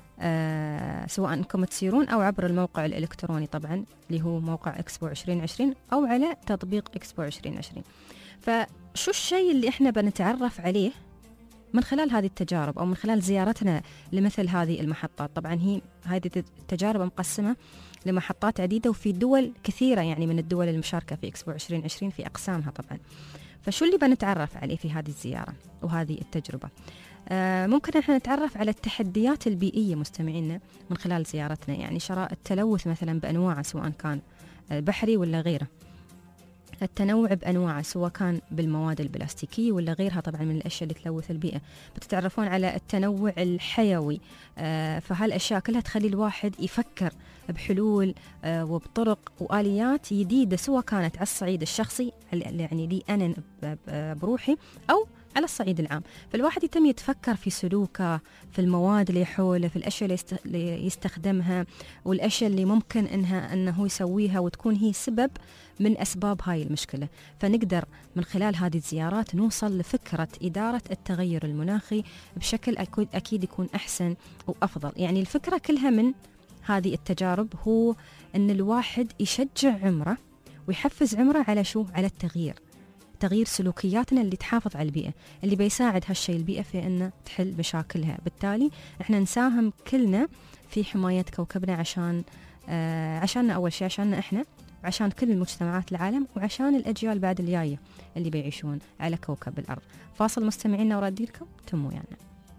آه سواء أنكم تسيرون أو عبر الموقع الإلكتروني طبعا اللي هو موقع إكسبو عشرين عشرين، أو على تطبيق إكسبو عشرين عشرين. فشو الشيء اللي إحنا بنتعرف عليه من خلال هذه التجارب أو من خلال زيارتنا لمثل هذه المحطات؟ طبعا هي هذه التجارب مقسمة لمحطات عديدة وفي دول كثيرة، يعني من الدول المشاركة في إكسبو عشرين عشرين في أقسامها طبعا. فشو اللي بنتعرف عليه في هذه الزيارة وهذه التجربة؟ آه ممكن احنا نتعرف على التحديات البيئية مستمعينا من خلال زيارتنا، يعني شراء التلوث مثلا بأنواعه سواء كان بحري ولا غيره، التنوع بأنواعه سواء كان بالمواد البلاستيكية ولا غيرها طبعا من الأشياء اللي تلوث البيئة. بتتعرفون على التنوع الحيوي، آه فهالأشياء كلها تخلي الواحد يفكر بحلول آه وبطرق وآليات جديدة، سواء كانت على الصعيد الشخصي يعني لي أنا بروحي أو على الصعيد العام. فالواحد يتم يتفكر في سلوكه، في المواد اللي حوله، في الأشياء اللي يستخدمها والأشياء اللي ممكن إنها أنه يسويها وتكون هي سبب من أسباب هاي المشكلة. فنقدر من خلال هذه الزيارات نوصل لفكرة إدارة التغير المناخي بشكل أكيد يكون أحسن وأفضل. يعني الفكرة كلها من هذه التجارب هو أن الواحد يشجع عمره ويحفز عمره على شو؟ على التغيير، تغيير سلوكياتنا اللي تحافظ على البيئة، اللي بيساعد هالشيء البيئة في أنه تحل مشاكلها. بالتالي احنا نساهم كلنا في حماية كوكبنا عشان آه عشاننا أول شيء، عشاننا احنا، وعشان كل المجتمعات العالم، وعشان الأجيال بعد الجاية اللي بيعيشون على كوكب الأرض. فاصل مستمعينا ورادي لكم تموا يعني.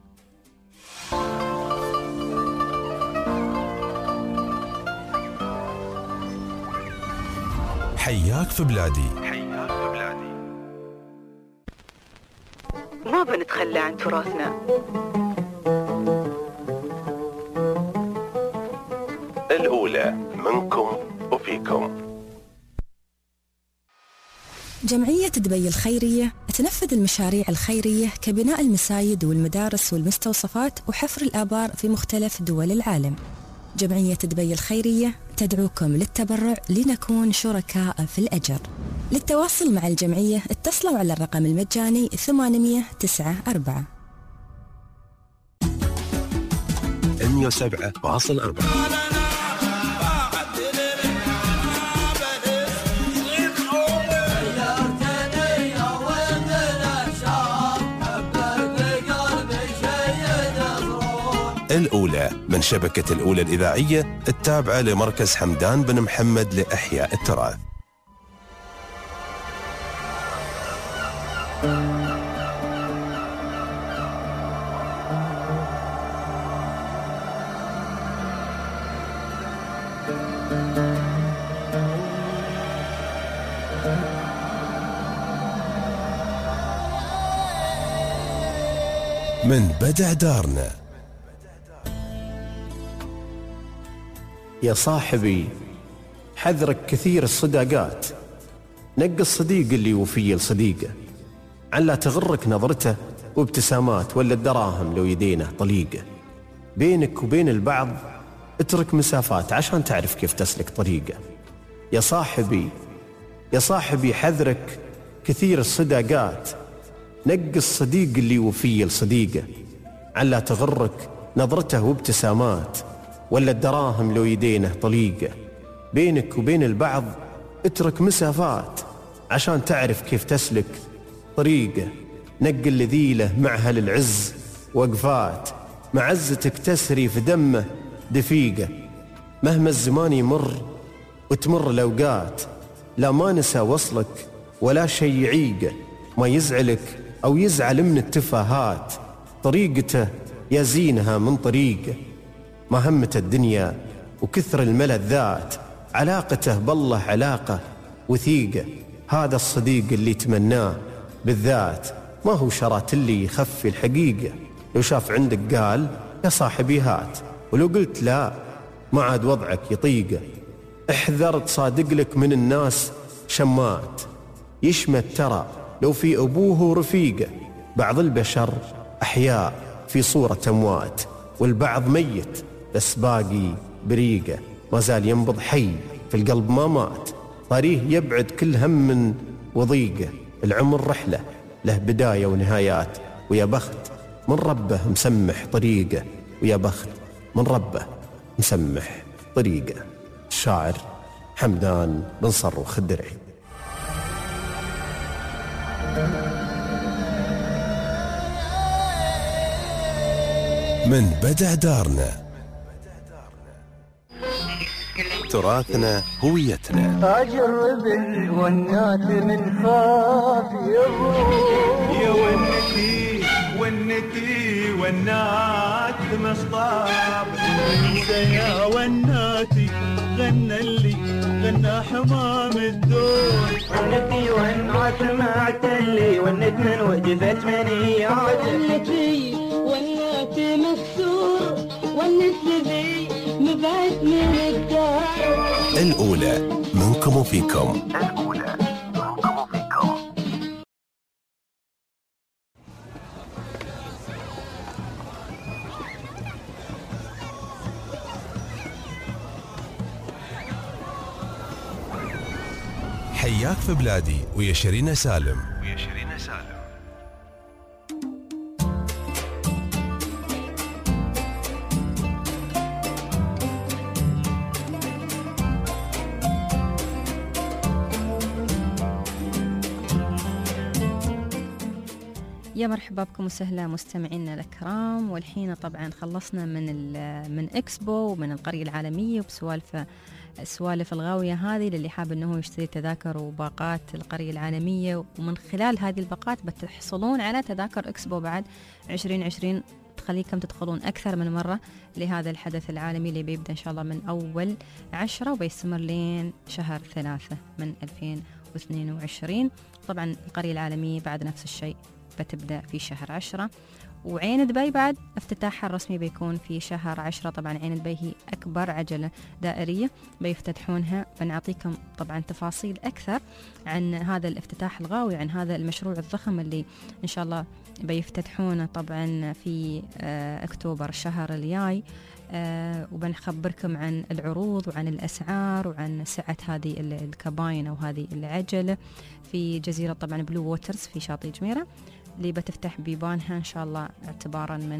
حياك في بلادي. حياك في بلادي. ما بنتخلى عن تراثنا. الأولى منكم وفيكم. جمعية دبي الخيرية تنفذ المشاريع الخيرية كبناء المساجد والمدارس والمستوصفات وحفر الآبار في مختلف دول العالم. جمعية دبي الخيرية تدعوكم للتبرع لنكون شركاء في الأجر. للتواصل مع الجمعية اتصلوا على الرقم المجاني ثمانمئة وتسعة أربعة. ثمانية وسبعة فاصل أربعة. الأولى من شبكة الأولى الإذاعية التابعة لمركز حمدان بن محمد لإحياء التراث. من بدع دارنا. يا صاحبي حذرك كثير الصداقات، نقي الصديق اللي وفي لصديقه، عن لا تغرك نظرته وابتسامات ولا الدراهم لو يدينه طليقه. بينك وبين البعض اترك مسافات عشان تعرف كيف تسلك طريقه. يا صاحبي يا صاحبي حذرك كثير الصداقات، نقي الصديق اللي وفي لصديقه، عن لا تغرك نظرته وابتسامات ولا الدراهم لو يدينه طليقه. بينك وبين البعض اترك مسافات عشان تعرف كيف تسلك طريقه. نقي الذي له مع أهل العز وقفات، معزتك تسري في دمه دفيقه. مهما الزمان يمر وتمر الأوقات، لا ما نسى وصلك ولا شي يعيقه. ما يزعلك أو يزعل من التفاهات، طريقته يزينها من طريقه. ما همة الدنيا وكثر الملذات، علاقته بالله علاقة وثيقة. هذا الصديق اللي تمناه بالذات، ما هو شرات اللي يخفي الحقيقة. لو شاف عندك قال يا صاحبي هات، ولو قلت لا ما عاد وضعك يطيقه. احذر تصادق لك من الناس شمات، يشمت ترى لو في أبوه ورفيقه. بعض البشر أحياء في صورة أموات، والبعض ميت بس باقي بريقه. ما زال ينبض حي في القلب ما مات، طريق يبعد كل هم وضيقه. العمر رحلة له بداية ونهايات، ويا بخت من ربه مسمح طريقه. ويا بخت من ربه مسمح طريقه. الشاعر حمدان بن صروخ الدرعي. من بدع دارنا، تراثنا هويتنا. أجرب الونات من خاف يروح، يا ونتي ونتي ونات مصطاب. انسى يا وناتي غنى اللي غنى حمام الدور. ونتي ونات معت اللي ونت من وجفت منيات. ونتي وناتي مكسور، ونت ذي مبعد من الدار. الأولى منكم وفيكم. الأولى منكم وفيكم. حياك في بلادي ويا شيرين سالم. ويا شيرين سالم. يا مرحبا بكم وسهلا مستمعينا الكرام. والحين طبعا خلصنا من من اكسبو ومن القرية العالمية وبسوالف سوالف الغاوية هذه للي حاب انه يشتري تذاكر وباقات القرية العالمية، ومن خلال هذه الباقات بتحصلون على تذاكر اكسبو بعد عشرين عشرين، تخليكم تدخلون أكثر من مرة لهذا الحدث العالمي اللي بيبدأ إن شاء الله من أول عشرة وبيستمر لين شهر ثلاثة من ألفين واثنين وعشرين. طبعا القرية العالمية بعد نفس الشيء بتبدأ في شهر عشرة، وعين دبي بعد افتتاحها الرسمي بيكون في شهر عشرة. طبعا عين دبي هي أكبر عجلة دائرية بيفتتحونها، بنعطيكم طبعا تفاصيل أكثر عن هذا الافتتاح الغاوي، عن هذا المشروع الضخم اللي إن شاء الله بيفتتحونه طبعا في أكتوبر الشهر الجاي. أه وبنخبركم عن العروض وعن الأسعار وعن سعة هذه الكباين أو هذه العجلة في جزيرة طبعا بلو ووترز في شاطئ جميرة اللي بتفتح بيبانها إن شاء الله اعتبارا من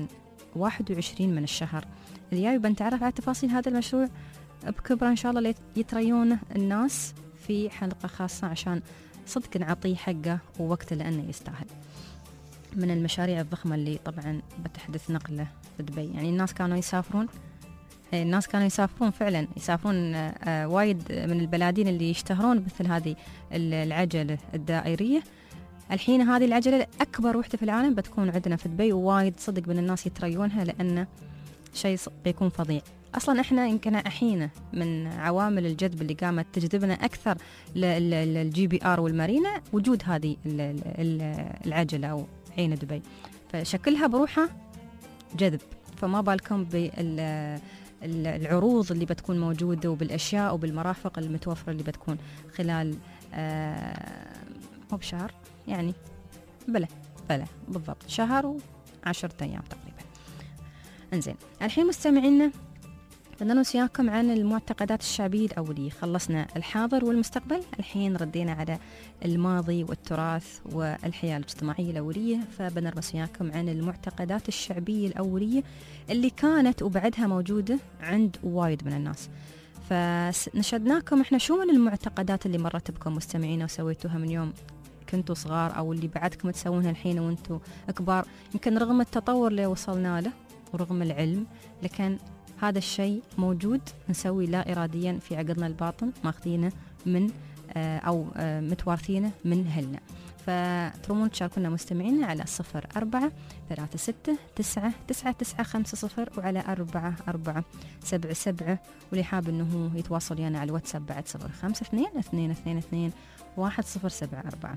واحد وعشرين من الشهر الجاي، وبنتعرف على تفاصيل هذا المشروع بكبره إن شاء الله يتريونه الناس في حلقة خاصة عشان صدق نعطيه حقه ووقته لأنه يستاهل. من المشاريع الضخمة اللي طبعا بتحدث نقلة في دبي. يعني الناس كانوا يسافرون الناس كانوا يسافرون فعلا يسافرون آه وايد من البلادين اللي يشتهرون مثل هذه العجلة الدائرية. الحين هذه العجلة أكبر وحدة في العالم بتكون عندنا في دبي، ووايد صدق من الناس يتريونها لأنه شيء بيكون فظيع. أصلا إحنا يمكن أحينا من عوامل الجذب اللي قامت تجذبنا أكثر للجي بي آر والمارينا وجود هذه العجلة أو عين دبي، فشكلها بروحها جذب. فما بالكم بالعروض اللي بتكون موجودة وبالأشياء وبالمرافق المتوفرة اللي بتكون خلال آه مو بشهر يعني بلا بلا بالضبط شهر وعشرة أيام تقريبا. انزين الحين مستمعينا بدنا نسياكم عن المعتقدات الشعبية الأولية. خلصنا الحاضر والمستقبل، الحين ردينا على الماضي والتراث والحياة الاجتماعية الأولية، فبنرمس وياكم عن المعتقدات الشعبية الأولية اللي كانت وبعدها موجودة عند وايد من الناس. فنشدناكم احنا شو من المعتقدات اللي مرت بكم مستمعينا وسويتوها من يوم كنتوا صغار أو اللي بعدكم تسوونها الحين وانتوا كبار، يمكن رغم التطور اللي وصلنا له ورغم العلم، لكن هذا الشيء موجود نسوي لا إراديا في عقلنا الباطن، ماخذينه من أو متوارثينه من أهلنا. فترمون تشاركونا مستمعينا على صفر أربعة ثلاثة ستة تسعة تسعة تسعة خمسة صفر وعلى أربعة أربعة سبعة سبعة، واللي حاب إنه يتواصل ويانا على الواتساب بعد صفر خمسة اثنين اثنين اثنين اثنين واحد صفر سبعة أربعة.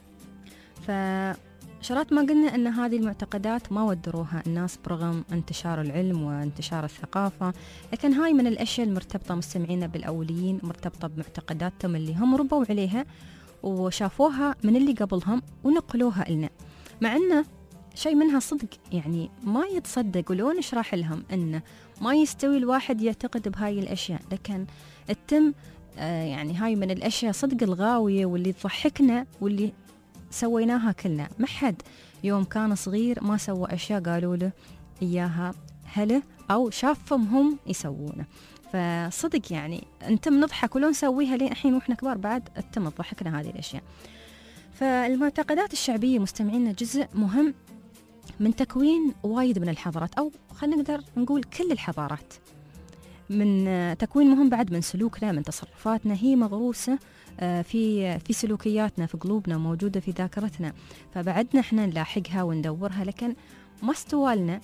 فشرات ما قلنا أن هذه المعتقدات ما ودروها الناس برغم انتشار العلم وانتشار الثقافة، لكن هاي من الأشياء المرتبطة مستمعينا بالأوليين، مرتبطة بمعتقداتهم اللي هم ربوا عليها وشافوها من اللي قبلهم ونقلوها لنا، مع أنه شيء منها صدق يعني ما يتصدق. ولو نشرح لهم أنه ما يستوي الواحد يعتقد بهاي الأشياء، لكن التم آه يعني هاي من الأشياء صدق الغاوية واللي تضحكنا واللي سويناها كلنا. ما حد يوم كان صغير ما سوى أشياء قالوا له إياها هله أو شافهم هم يسوونه. فصدق يعني أنتم نضحك ولو نسويها لين الحين وإحنا كبار بعد أنتم تضحكنا هذه الأشياء. فالمعتقدات الشعبية مستمعينا جزء مهم من تكوين وايد من الحضارات، أو خلينا نقدر نقول كل الحضارات، من تكوين مهم بعد من سلوكنا، من تصرفاتنا، هي مغروسة في في سلوكياتنا، في قلوبنا، موجودة في ذاكرتنا، فبعدنا احنا نلاحقها وندورها. لكن ما استوالنا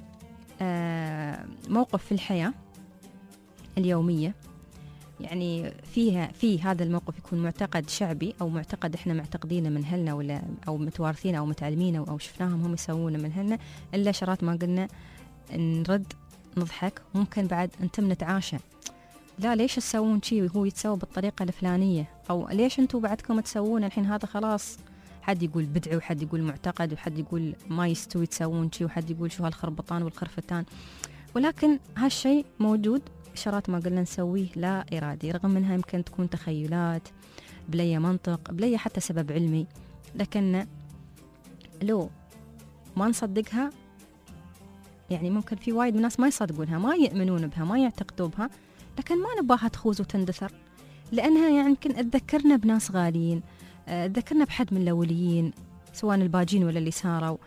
موقف في الحياة اليومية يعني فيها في هذا الموقف يكون معتقد شعبي أو معتقد احنا معتقدينه من هلنا ولا أو متوارثين أو متعلمين أو شفناهم هم يسوونه من هلنا، إلا شرات ما قلنا نرد نضحك. ممكن بعد أنتم نتعاشى، لا ليش تسوون شيء وهو يتسوى بالطريقة الفلانية، أو ليش أنتم بعدكم تسوون الحين هذا خلاص. حد يقول بدعي وحد يقول معتقد وحد يقول ما يستوي تسوون شيء وحد يقول شو هالخربطان والخرفتان. ولكن هالشيء موجود شرات ما قلنا نسويه لا إرادي، رغم منها يمكن تكون تخيلات بلي منطق بلي حتى سبب علمي، لكن لو ما نصدقها يعني ممكن في وايد من الناس ما يصدقونها، ما يؤمنون بها، ما يعتقدوا بها، لكن ما نباها تخوز وتندثر، لأنها يعني يمكن تذكرنا بناس غاليين، تذكرنا بحد من الأوليين سواء الباجين ولا اللي ساروا،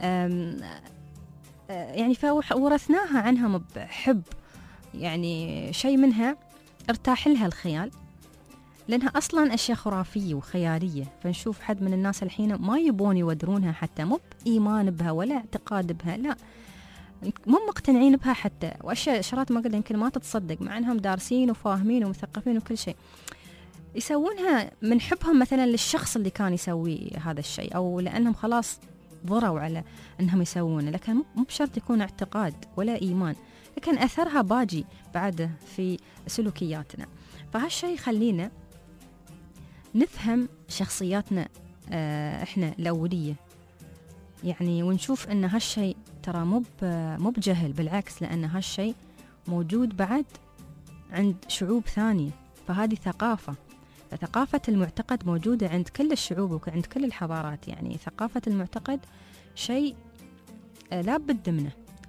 يعني فورثناها عنهم بحب، يعني شيء منها ارتاح لها الخيال لأنها أصلا أشياء خرافية وخيالية. فنشوف حد من الناس الحين ما يبون يودرونها، حتى مو بإيمان بها ولا اعتقاد بها، لا مو مقتنعين بها حتى، وأشياء شرات ما قلنا يمكن ما تتصدق مع أنهم دارسين وفاهمين ومثقفين وكل شيء، يسوونها من حبهم مثلا للشخص اللي كان يسوي هذا الشيء، أو لأنهم خلاص ضروا على أنهم يسوونه، لكن مو بشرط يكون اعتقاد ولا إيمان، لكن أثرها باجي بعد في سلوكياتنا. فهالشيء يخلينا نفهم شخصياتنا اه إحنا الأولية يعني، ونشوف أن هالشيء ترى مو مو بجهل، بالعكس لأن هالشيء موجود بعد عند شعوب ثانية، فهذه ثقافة. فثقافة المعتقد موجودة عند كل الشعوب وعند كل الحضارات، يعني ثقافة المعتقد شيء لا بد منه.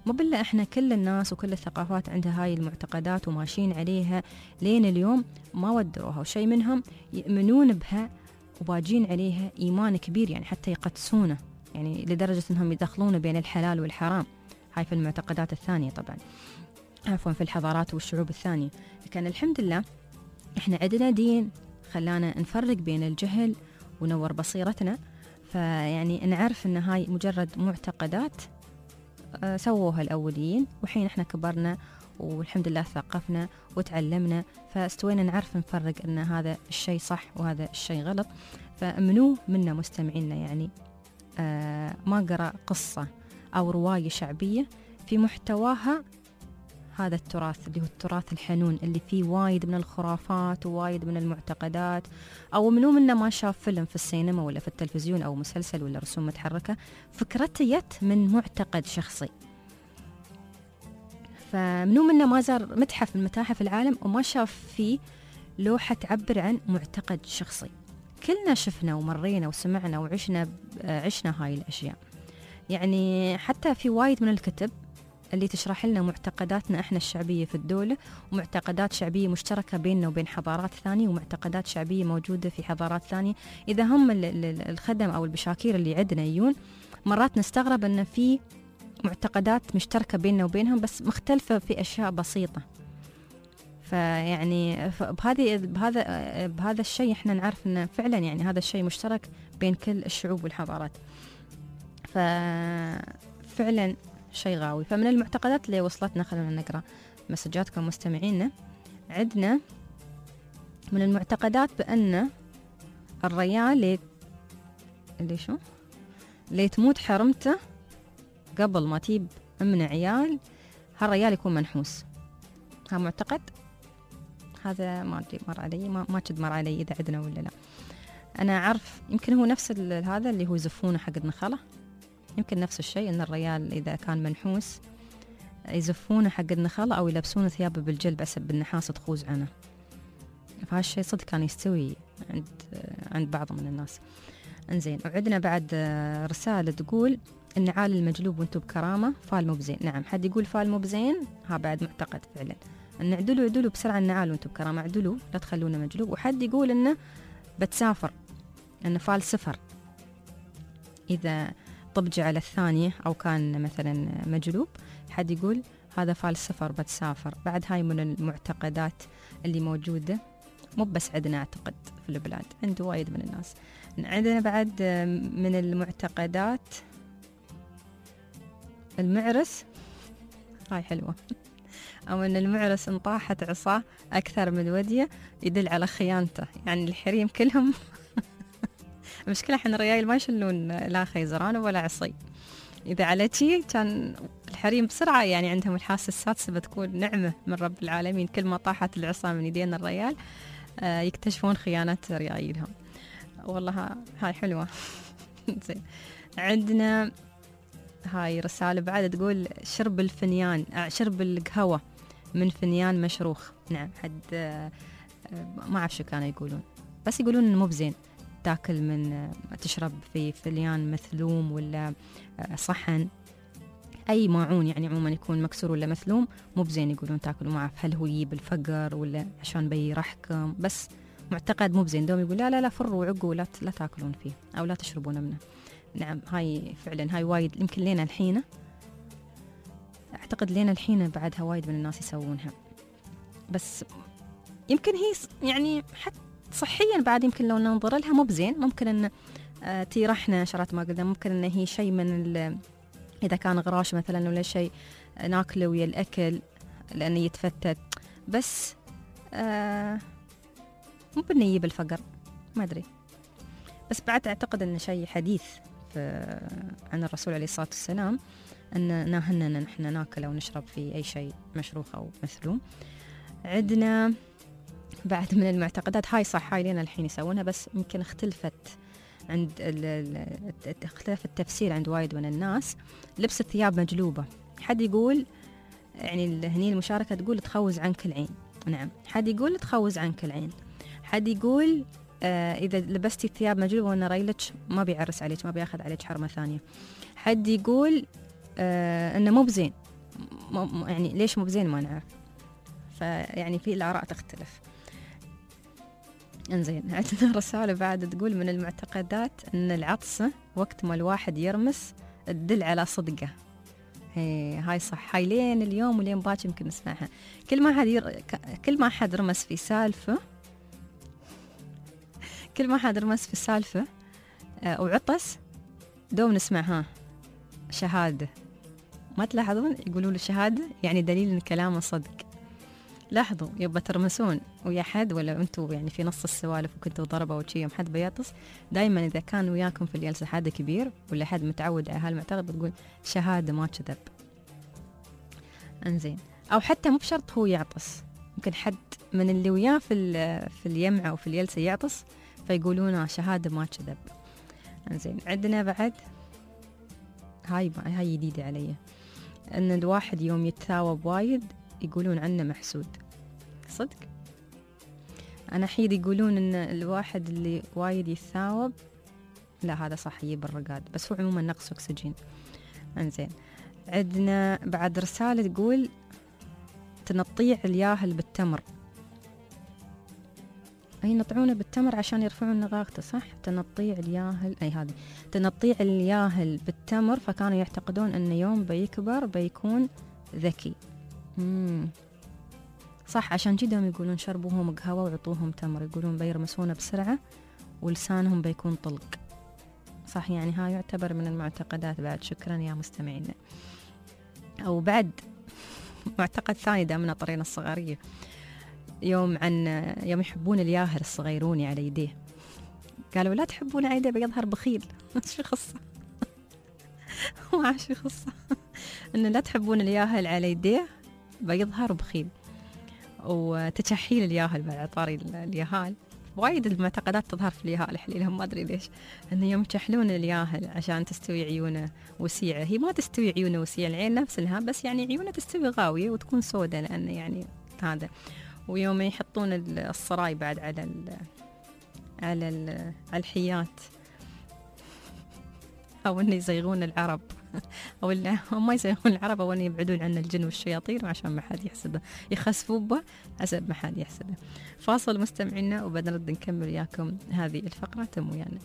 مو بالله إحنا كل الناس وكل الثقافات عندها هاي المعتقدات وماشيين عليها لين اليوم ما ودروها، وشي منهم يؤمنون بها وباجين عليها إيمان كبير، يعني حتى يقدسونه، يعني لدرجة أنهم يدخلون بين الحلال والحرام. هاي في المعتقدات الثانية طبعا، عفوا في الحضارات والشعوب الثانية. لكن الحمد لله إحنا عندنا دين خلانا نفرق بين الجهل ونور بصيرتنا، فيعني نعرف أن هاي مجرد معتقدات سووها الأوليين، وحين إحنا كبرنا والحمد لله ثقفنا وتعلمنا، فاستوينا نعرف نفرق أن هذا الشيء صح وهذا الشيء غلط. فأمنوه منا مستمعينا، يعني آه ما قرأ قصة أو رواية شعبية في محتواها هذا التراث اللي هو التراث الحنون اللي فيه وايد من الخرافات ووايد من المعتقدات، أو منو منا ما شاف فيلم في السينما ولا في التلفزيون أو مسلسل ولا رسوم متحركة فكرته يت من معتقد شخصي. فمنو منا ما زار متحف من متاحف العالم وما شاف فيه لوحة تعبر عن معتقد شخصي. كلنا شفنا ومرينا وسمعنا وعشنا عشنا هاي الأشياء. يعني حتى في وايد من الكتب اللي تشرح لنا معتقداتنا احنا الشعبية في الدولة، ومعتقدات شعبية مشتركة بيننا وبين حضارات ثانية، ومعتقدات شعبية موجودة في حضارات ثانية. إذا هم الخدم أو البشاكير اللي عندنا يجون، مرات نستغرب أن في معتقدات مشتركة بيننا وبينهم بس مختلفة في أشياء بسيطة. فيعني بهذه بهذا بهذا الشيء احنا نعرف أن فعلا يعني هذا الشيء مشترك بين كل الشعوب والحضارات. ففعلا شيء غاوي. فمن المعتقدات اللي وصلتنا، خلونا نقرأ مسجاتكم مستمعينا. عندنا من المعتقدات بأن الريال لي اللي شو اللي تموت حرمته قبل ما تجيب من عيال، هالريال يكون منحوس. ها معتقد هذا ما أدري مر علي، ما ما كد مر علي إذا عندنا ولا لا. أنا أعرف يمكن هو نفس هذا اللي هو يزفونه حق النخلة، يمكن نفس الشيء، أن الريال إذا كان منحوس يزفونه حق النخلة أو يلبسونه ثيابه بالجلد بس بالنحاس تخوز عنه. فهالشيء صدق كان يستوي عند عند بعض من الناس. انزين، وعندنا بعد رسالة تقول النعال المجلوب وانتم بكرامة فال مو بزين. نعم، حد يقول فال مو بزين، ها بعد معتقد فعلا ان عدلوا عدلوا بسرعة النعال وانتم بكرامة، عدلوا لا تخلونا مجلوب. وحد يقول انه بتسافر، انه فال سفر اذا طبج على الثانية أو كان مثلا مجلوب. حد يقول هذا فال سفر بتسافر. بعد هاي من المعتقدات اللي موجودة، مو بس عندنا أعتقد في البلاد، عند وايد من الناس. عندنا بعد من المعتقدات المعرس، هاي حلوة، أو أن المعرس إن طاحت عصاه أكثر من ودية يدل على خيانته. يعني الحريم كلهم المشكلة احنا الرجال ما يشلون لا خيزران ولا عصي. إذا على شيء كان الحريم بسرعة، يعني عندهم الحاسة السادسة بتكون نعمة من رب العالمين. كل ما طاحت العصا من يدين الرجال آه يكتشفون خيانات ريايلهم. والله هاي حلوة. زين، عندنا هاي رسالة بعد تقول شرب الفنيان آه شرب القهوة من فنيان مشروخ. نعم، حد آه ما أعرف شو كانوا يقولون، بس يقولون إنه مو بزين تاكل من تشرب في فليان مثلوم ولا صحن، أي ماعون يعني عموما يكون مكسور ولا مثلوم مو بزين يقولون تاكلوا. ما أعرف هل هو يجيب الفقر ولا عشان بيرحكم، بس معتقد مو بزين. دوم يقول لا لا لا فروا وعقوا لا لا تاكلون فيه أو لا تشربون منه. نعم، هاي فعلا هاي وايد يمكن لينا الحين، أعتقد لينا الحين بعدها وايد من الناس يسوونها، بس يمكن هي يعني حتى صحيا بعد يمكن لو ننظر لها مو بزين. ممكن ان آه تيرحنا شرات ما قلنا، ممكن ان هي شيء من اذا كان غراش مثلا ولا شيء ناكله ويا الاكل لانه يتفتت، بس آه مو بنجيب الفقر ما ادري. بس بعد اعتقد ان شيء حديث عن الرسول عليه الصلاة والسلام ان ناهلنا نحن ناكل او نشرب في اي شيء مشروخ او مثلوم. عندنا بعد من المعتقدات هاي صح، هاي لنا الحين يسوونها، بس يمكن اختلفت عند اختلف التفسير عند وايد من الناس. لبس الثياب مجلوبة، حد يقول يعني هني المشاركة تقول تخوز عنك العين. نعم، حد يقول تخوز عنك العين، حد يقول آه إذا لبستي ثياب مجلوبة وأنا ريلك ما بيعرس عليك، ما بياخذ عليك حرمة ثانية. حد يقول آه إنه مو بزين م- يعني ليش مو بزين ما نعرف، فيعني في الآراء تختلف. انزين عندنا رسالة بعد تقول من المعتقدات أن العطسة وقت ما الواحد يرمس تدل على صدقه. هي هاي صح، هاي لين اليوم ولين باكر يمكن نسمعها. كل ما حد ير... كل ما حد رمس في سالفة كل ما حد رمس في سالفة آه وعطس دوم نسمعها شهادة. ما تلاحظون يقولوا له شهادة يعني دليل ان كلامه صدق. لاحظوا يبقى ترمسون ويا حد ولا انتوا يعني في نص السوالف وكنتوا ضربة وشي يوم حد بيعطس، دايما اذا كان وياكم في الجلسة حد كبير ولا حد متعود على هالمعتقد بتقول شهادة ما كذب. انزين او حتى مو بشرط هو يعطس، ممكن حد من اللي وياه في في الجمعة او في الجلسة يعطس فيقولون شهادة ما كذب. انزين عندنا بعد هاي هاي جديدة علي، ان الواحد يوم يتثاوب وايد يقولون عنه محسود. صدق انا حيد يقولون ان الواحد اللي وايد يتثاوب لا هذا صح يجيب الرقاد، بس هو عموما نقص اكسجين. انزين عندنا بعد رسالة تقول تنطيع الياهل بالتمر. أي نطعونه بالتمر عشان يرفعون نغاغته صح؟ تنطيع الياهل أي هذه تنطيع الياهل بالتمر، فكانوا يعتقدون أن يوم بيكبر بيكون ذكي. مم. صح عشان جدهم يقولون شربوهم قهوة وعطوهم تمر، يقولون بيرمسونه بسرعة ولسانهم بيكون طلق. صح يعني هاي يعتبر من المعتقدات بعد. شكرا يا مستمعينا. أو بعد معتقد ثاني دامنا طرينا الصغارية، يوم عن يوم يحبون الياهل الصغيروني على يديه، قالوا لا تحبون على يديه بيظهر بخيل. شو خصة ما شو خصة إن لا تحبون الياهل على يديه بيظهر بخيل. وتشحيل الياهل بعد طاري الياهل، وايد المعتقدات تظهر في الياهل حليلهم ما أدري ليش، إن يوم تشحلون الياهل عشان تستوي عيونه وسيعة، هي ما تستوي عيونه وسيعة العين نفس لها، بس يعني عيونه تستوي غاوية وتكون سودة لأن يعني هذا. ويوم يحطون الصراي بعد على ال على ال على الحيات، أو إنه يزيغون العرب أو إن ما يزيغون العرب، أو إنه يبعدون عن الجن والشياطين عشان ما حد يحسده، يخسفوا به حسب ما حد يحسده. فاصل مستمعينا وبنرد نكمل وياكم هذه الفقرة. تم ويانا.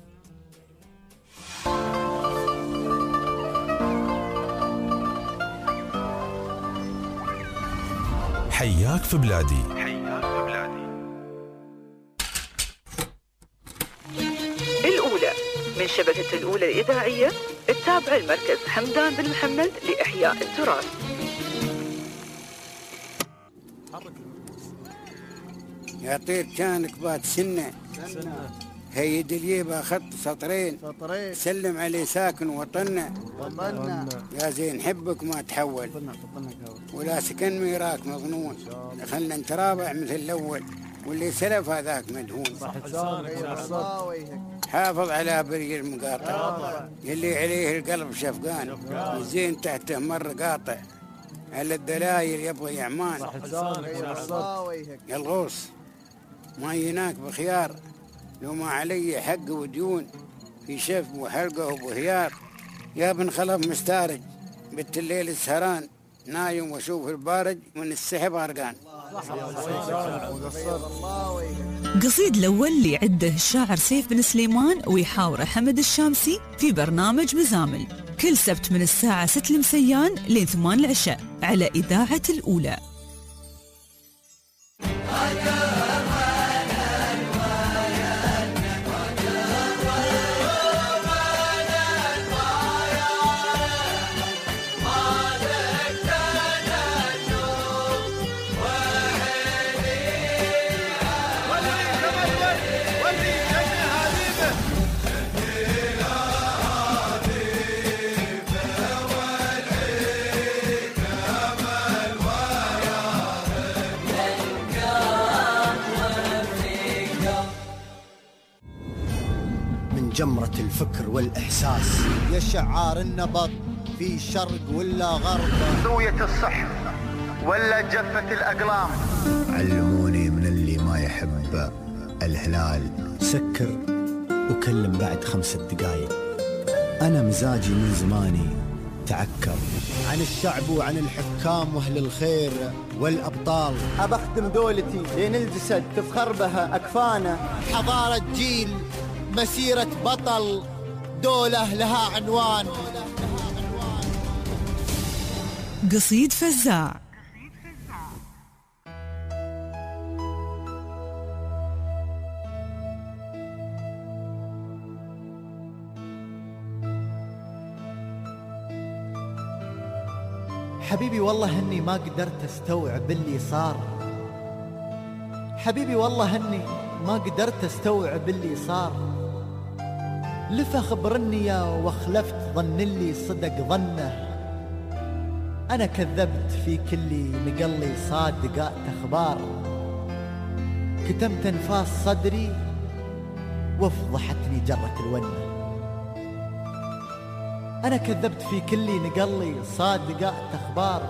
حياك في بلادي. حياك في بلادي. الأولى من شبكة الأولى الإذاعية التابعة المركز حمدان بن محمد لإحياء التراث. يا طير كانك بات سنة هيد اليبا خط سطرين سطرين سلم عليه ساكن وطننا وطننا يا زين حبك ما تحول ولا سكن ميراك مظنون، خلنا نترابع مثل الأول واللي سلف هذاك مدهون. حافظ على بري المقاطع يلي عليه القلب شفقان، والزين تحته مر قاطع على الدلايل يبغى يعمان. يا الغوص ما يناك بخيار لو ما علي حق وديون في شف وحلقه وبهيار. يا بن خلف مستارج بنت الليل السهران نايم واشوف البارج من السحب غرقان. قصيد الأول اللي عده الشاعر سيف بن سليمان ويحاوره حمد الشامسي في برنامج مزامل كل سبت من الساعة ستة المسيان لين ثمان العشاء على إذاعة الأولى. جمرة الفكر والإحساس يا شعار النبض في شرق ولا غرب، زوية الصح ولا جفة الأقلام. علموني من اللي ما يحب الهلال سكر وكلم بعد خمسة دقايق. أنا مزاجي من زماني تعكر. عن الشعب وعن الحكام واهل الخير والابطال. ابخدم دولتي لين الجسد تفخر بها اكفانه. حضارة جيل، مسيرة بطل، دولة لها عنوان. قصيد فزاع. حبيبي والله هني ما قدرت استوعب اللي صار. حبيبي والله هني ما قدرت استوعب اللي صار. لفا خبرني يا واخلفت ظن اللي صدق ظنه. انا كذبت في كل نقلي صادقات اخبار. كتمت انفاس صدري وفضحتني جرة الونه. أنا كذبت في كل نقلي صادقات أخبار.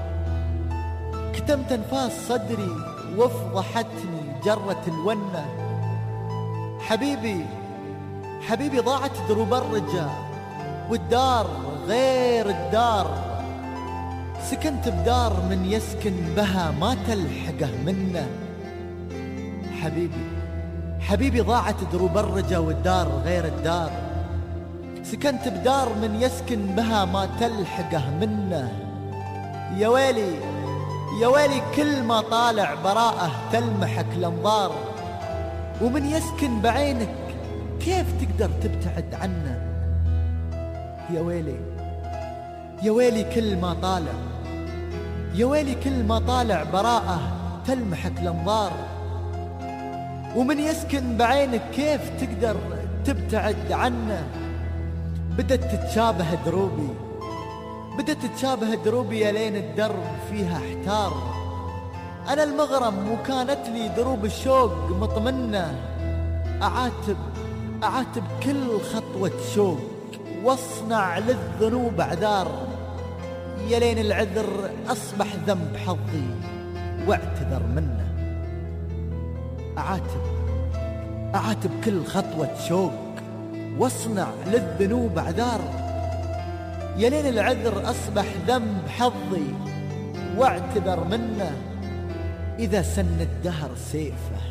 كتمت أنفاس صدري وفضحتني جرة الونة. حبيبي حبيبي ضاعت دروب الرجاء والدار غير الدار. سكنت بدار من يسكن بها ما تلحقه منه. حبيبي حبيبي ضاعت دروب الرجاء والدار غير الدار. سكنت بدار من يسكن بها ما تلحقه منه. يا ويلي يا ويلي كل ما طالع براءه تلمحك الانظار. ومن يسكن بعينك كيف تقدر تبتعد عنه. يا ويلي يا ويلي كل ما طالع يا ويلي كل ما طالع براءه تلمحك الانظار. ومن يسكن بعينك كيف تقدر تبتعد عنه. بدت تتشابه دروبي بدت تتشابه دروبي يا لين الدرب فيها احتار. أنا المغرم وكانت لي دروب الشوق مطمنة. أعاتب أعاتب كل خطوة شوق واصنع للذنوب أعذار. يا لين العذر أصبح ذنب حظي واعتذر منه. أعاتب أعاتب كل خطوة شوق واصنع للذنوب أعذار. يا لين العذر أصبح ذنب حظي واعتذر منه. إذا سن الدهر سيفه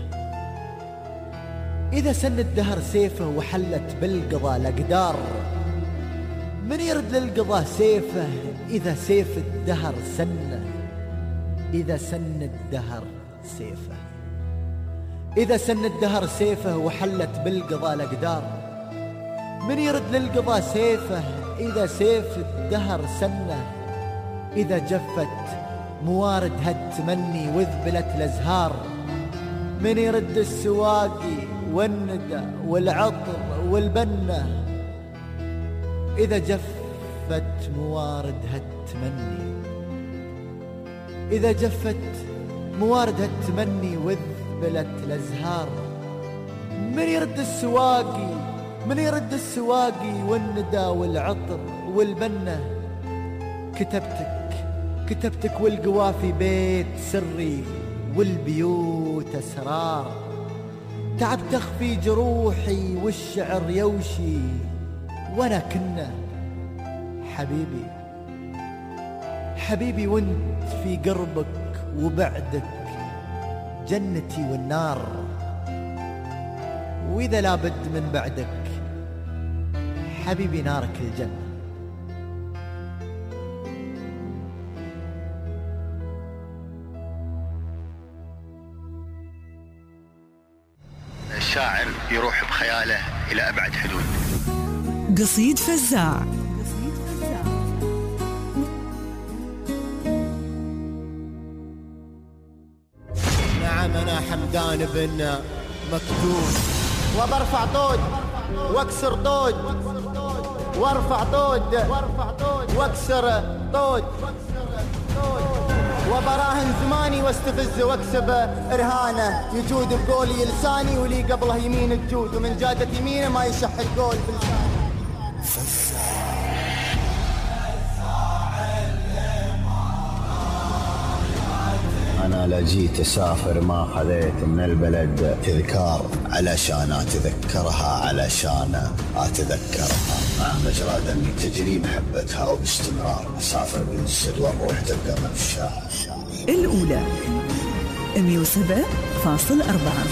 إذا سن الدهر سيفه وحلت بالقضاء الأقدار. من يرد للقضاء سيفه إذا سيف الدهر سنه. إذا سن الدهر سيفه إذا سن الدهر سيفه وحلت بالقضاء الأقدار. من يرد للقضاء سيفه إذا سيف الدهر سنه. إذا جفت موارد هالتمني وذبلت الأزهار. من يرد السواقي والندى والعطر والبنة. إذا جفت موارد هالتمني إذا جفت موارد هالتمني وذبلت الأزهار. من يرد السواقي من يرد السواقي والندى والعطر والبنة. كتبتك كتبتك والقوافي بيت سري والبيوت أسرار. تعب تخفي جروحي والشعر يوشي وانا كنا. حبيبي حبيبي وانت في قربك وبعدك جنتي والنار. واذا لابد من بعدك حبيبي نارك الجنة. الشاعر يروح بخياله إلى أبعد حدود. قصيد فزاع. نعم أنا حمدان بن مكتوب. وبرفع طود واكسر طود وارفع طود واكسر طود. وبراهن زماني واستفز واكسب رهانه. يجود بقولي لساني ولي قبله يمين تجود. ومن جادت يمينه ما يشح القول بلساني. أنا لجيت أسافر ما خذيت من البلد تذكار علشان أتذكرها علشان أتذكرها. مجرى دمي تجري محبتها وباستمرار أسافر من السر والروح تبقى مفشاها. الأولى مية وسبعة فاصل أربعة.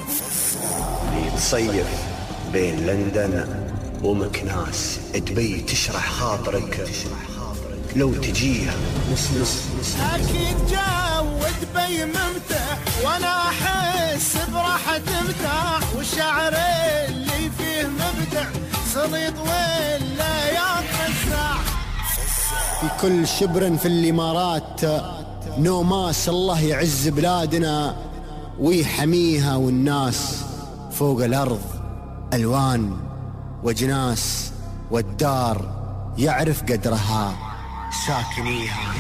تصيف بين لندن ومكناس، دبي تشرح خاطرك لو تجيها. أكيد جو دبي ممتع وأنا أحس براحة مرتاح، والشعر اللي فيه مبدع صليط ولا يتفزع. في كل شبر في الإمارات نوماس، الله يعز بلادنا ويحميها، والناس فوق الأرض ألوان وجناس، والدار يعرف قدرها ساكنيها.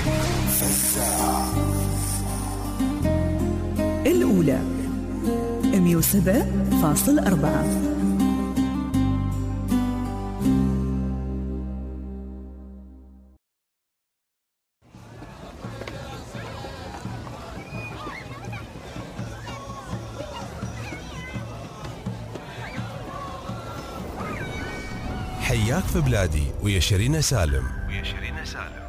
الأولى مية وسبعة فاصل أربعة. حياك في بلادي ويا شيرين سالم. ويا شيرين سالم.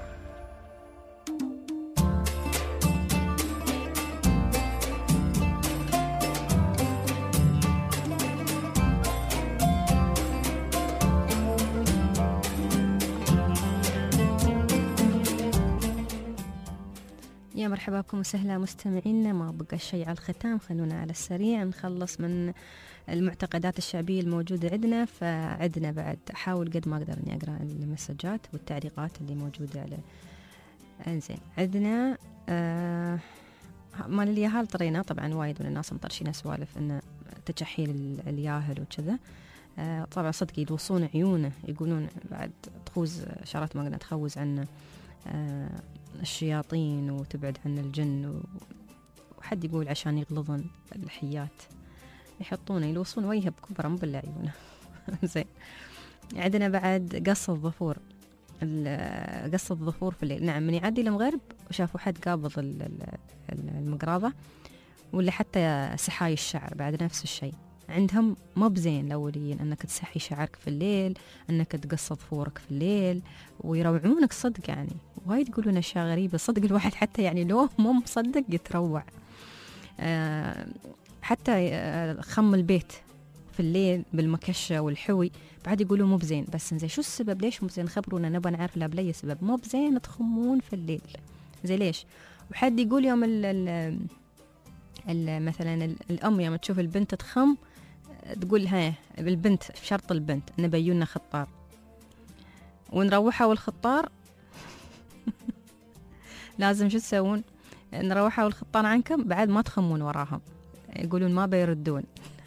يا مرحبا بكم وسهلا مستمعينا. ما بقى شيء على الختام، خلونا على السريع نخلص من المعتقدات الشعبية الموجودة عندنا. فعندنا بعد أحاول قد ما أقدر إني أقرأ المسجات والتعليقات اللي موجودة على إنزين. عندنا آه مال الياهل طرينا طبعا وايد من الناس مطرشين سوالف إنه تجحيل الياهل وكذا. آه طبعا صدق يلوصون عيونه، يقولون بعد تخوز شارات ما قلنا تخوز عنا آه الشياطين وتبعد عن الجن، وحد يقول عشان يغلظن الحيات يحطونه يلوصون وجهه بكبره مو بالعيونه. زين. عندنا بعد قص الظفور، قص الظفور في الليل. نعم، من يعدي المغرب وشافوا حد قابض المقراضة، ولا حتى سحاي الشعر بعد نفس الشيء عندهم. مو بزين الأوليين أنك تسحي شعرك في الليل، أنك تقص ظفورك في الليل، ويروعونك صدق. يعني وايد يقولون أشياء غريبة صدق، الواحد حتى يعني لو مو مصدق يتروع. أه حتى خم البيت في الليل بالمكشة والحوي بعد يقولوا مو بزين. بس زين شو السبب؟ ليش مو بزين؟ خبرونا نبغى نعرف. لا بلي سبب مو بزين تخمون في الليل. زي ليش؟ وحد يقول يوم ال ال ال مثلا الأم يوم تشوف البنت تخم تقول ها بالبنت شرط البنت نبيونا خطار، ونروحها والخطار لازم شو تسوون؟ نروحها والخطار عنكم بعد ما تخمون وراهم، يقولون ما بيردون.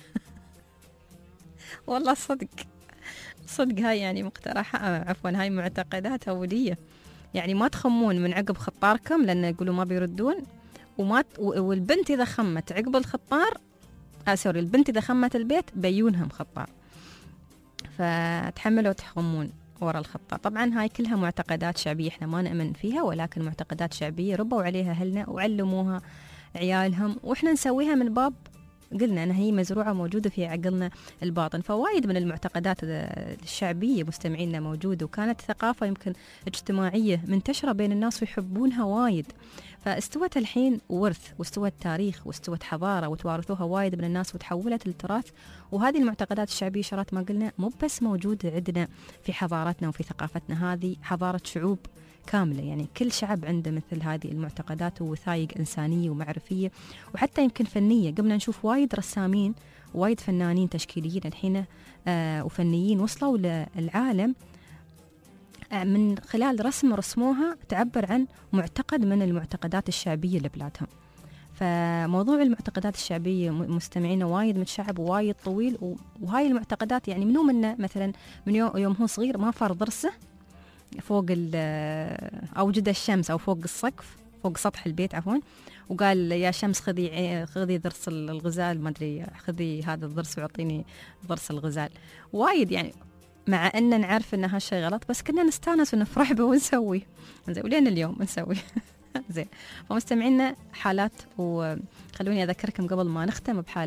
والله صدق صدق هاي يعني مقترحة، عفوا هاي معتقدات أولية. يعني ما تخمون من عقب خطاركم لأن يقولوا ما بيردون، وما ت... والبنت إذا خمت عقب الخطار آه سوري البنت إذا خمت البيت بيونهم خطار، فتحملوا تخمون ورا الخطار. طبعا هاي كلها معتقدات شعبية احنا ما نؤمن فيها، ولكن معتقدات شعبية ربوا عليها أهلنا وعلموها عيالهم، وإحنا نسويها من باب قلنا أنها هي مزروعة موجودة في عقلنا الباطن. فوايد من المعتقدات الشعبية مستمعينا موجودة، وكانت ثقافة يمكن اجتماعية منتشرة بين الناس ويحبونها وايد، فاستوت الحين ورث واستوت تاريخ واستوت حضارة وتوارثوها وايد من الناس وتحولت للتراث. وهذه المعتقدات الشعبية شرات ما قلنا مو بس موجودة عندنا في حضارتنا وفي ثقافتنا، هذه حضارة شعوب كاملة. يعني كل شعب عنده مثل هذه المعتقدات ووثائق إنسانية ومعرفية وحتى يمكن فنية. قمنا نشوف وايد رسامين وايد فنانين تشكيليين الحين آه وفنيين وصلوا للعالم آه من خلال رسم رسموها تعبر عن معتقد من المعتقدات الشعبية لبلادهم. فموضوع المعتقدات الشعبية مستمعينا وايد متشعب ووايد طويل، وهاي المعتقدات يعني منو منا مثلا من يوم, يوم هو صغير ما فار ضرسه فوق أو جد الشمس أو فوق السقف فوق سطح البيت عفوا، وقال يا شمس خذي خذي ضرس الغزال، ما أدري خذي هذا الضرس وعطيني ضرس الغزال. وايد يعني مع أن نعرف أن هالشيء غلط بس كنا نستانس ونفرح به ونسوي زين، ولين اليوم نسوي زين. فمستمعينا حالات، وخلوني أذكركم قبل ما نختم بحالات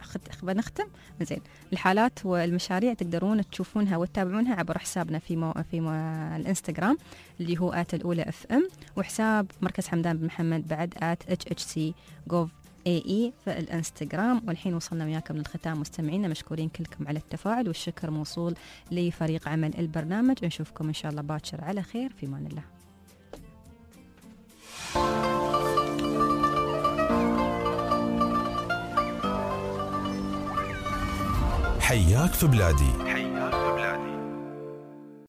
بنختم زين. الحالات والمشاريع تقدرون تشوفونها وتتابعونها عبر حسابنا في مو في مو الانستغرام اللي هو آت الأولى اف ام، وحساب مركز حمدان بن محمد بعد آت اتش اتش سي جوف اي اي في الانستغرام. والحين وصلنا وياكم للختام مستمعينا، مشكورين كلكم على التفاعل، والشكر موصول لفريق عمل البرنامج. نشوفكم ان شاء الله باكر على خير، في امان الله. حياك في بلادي.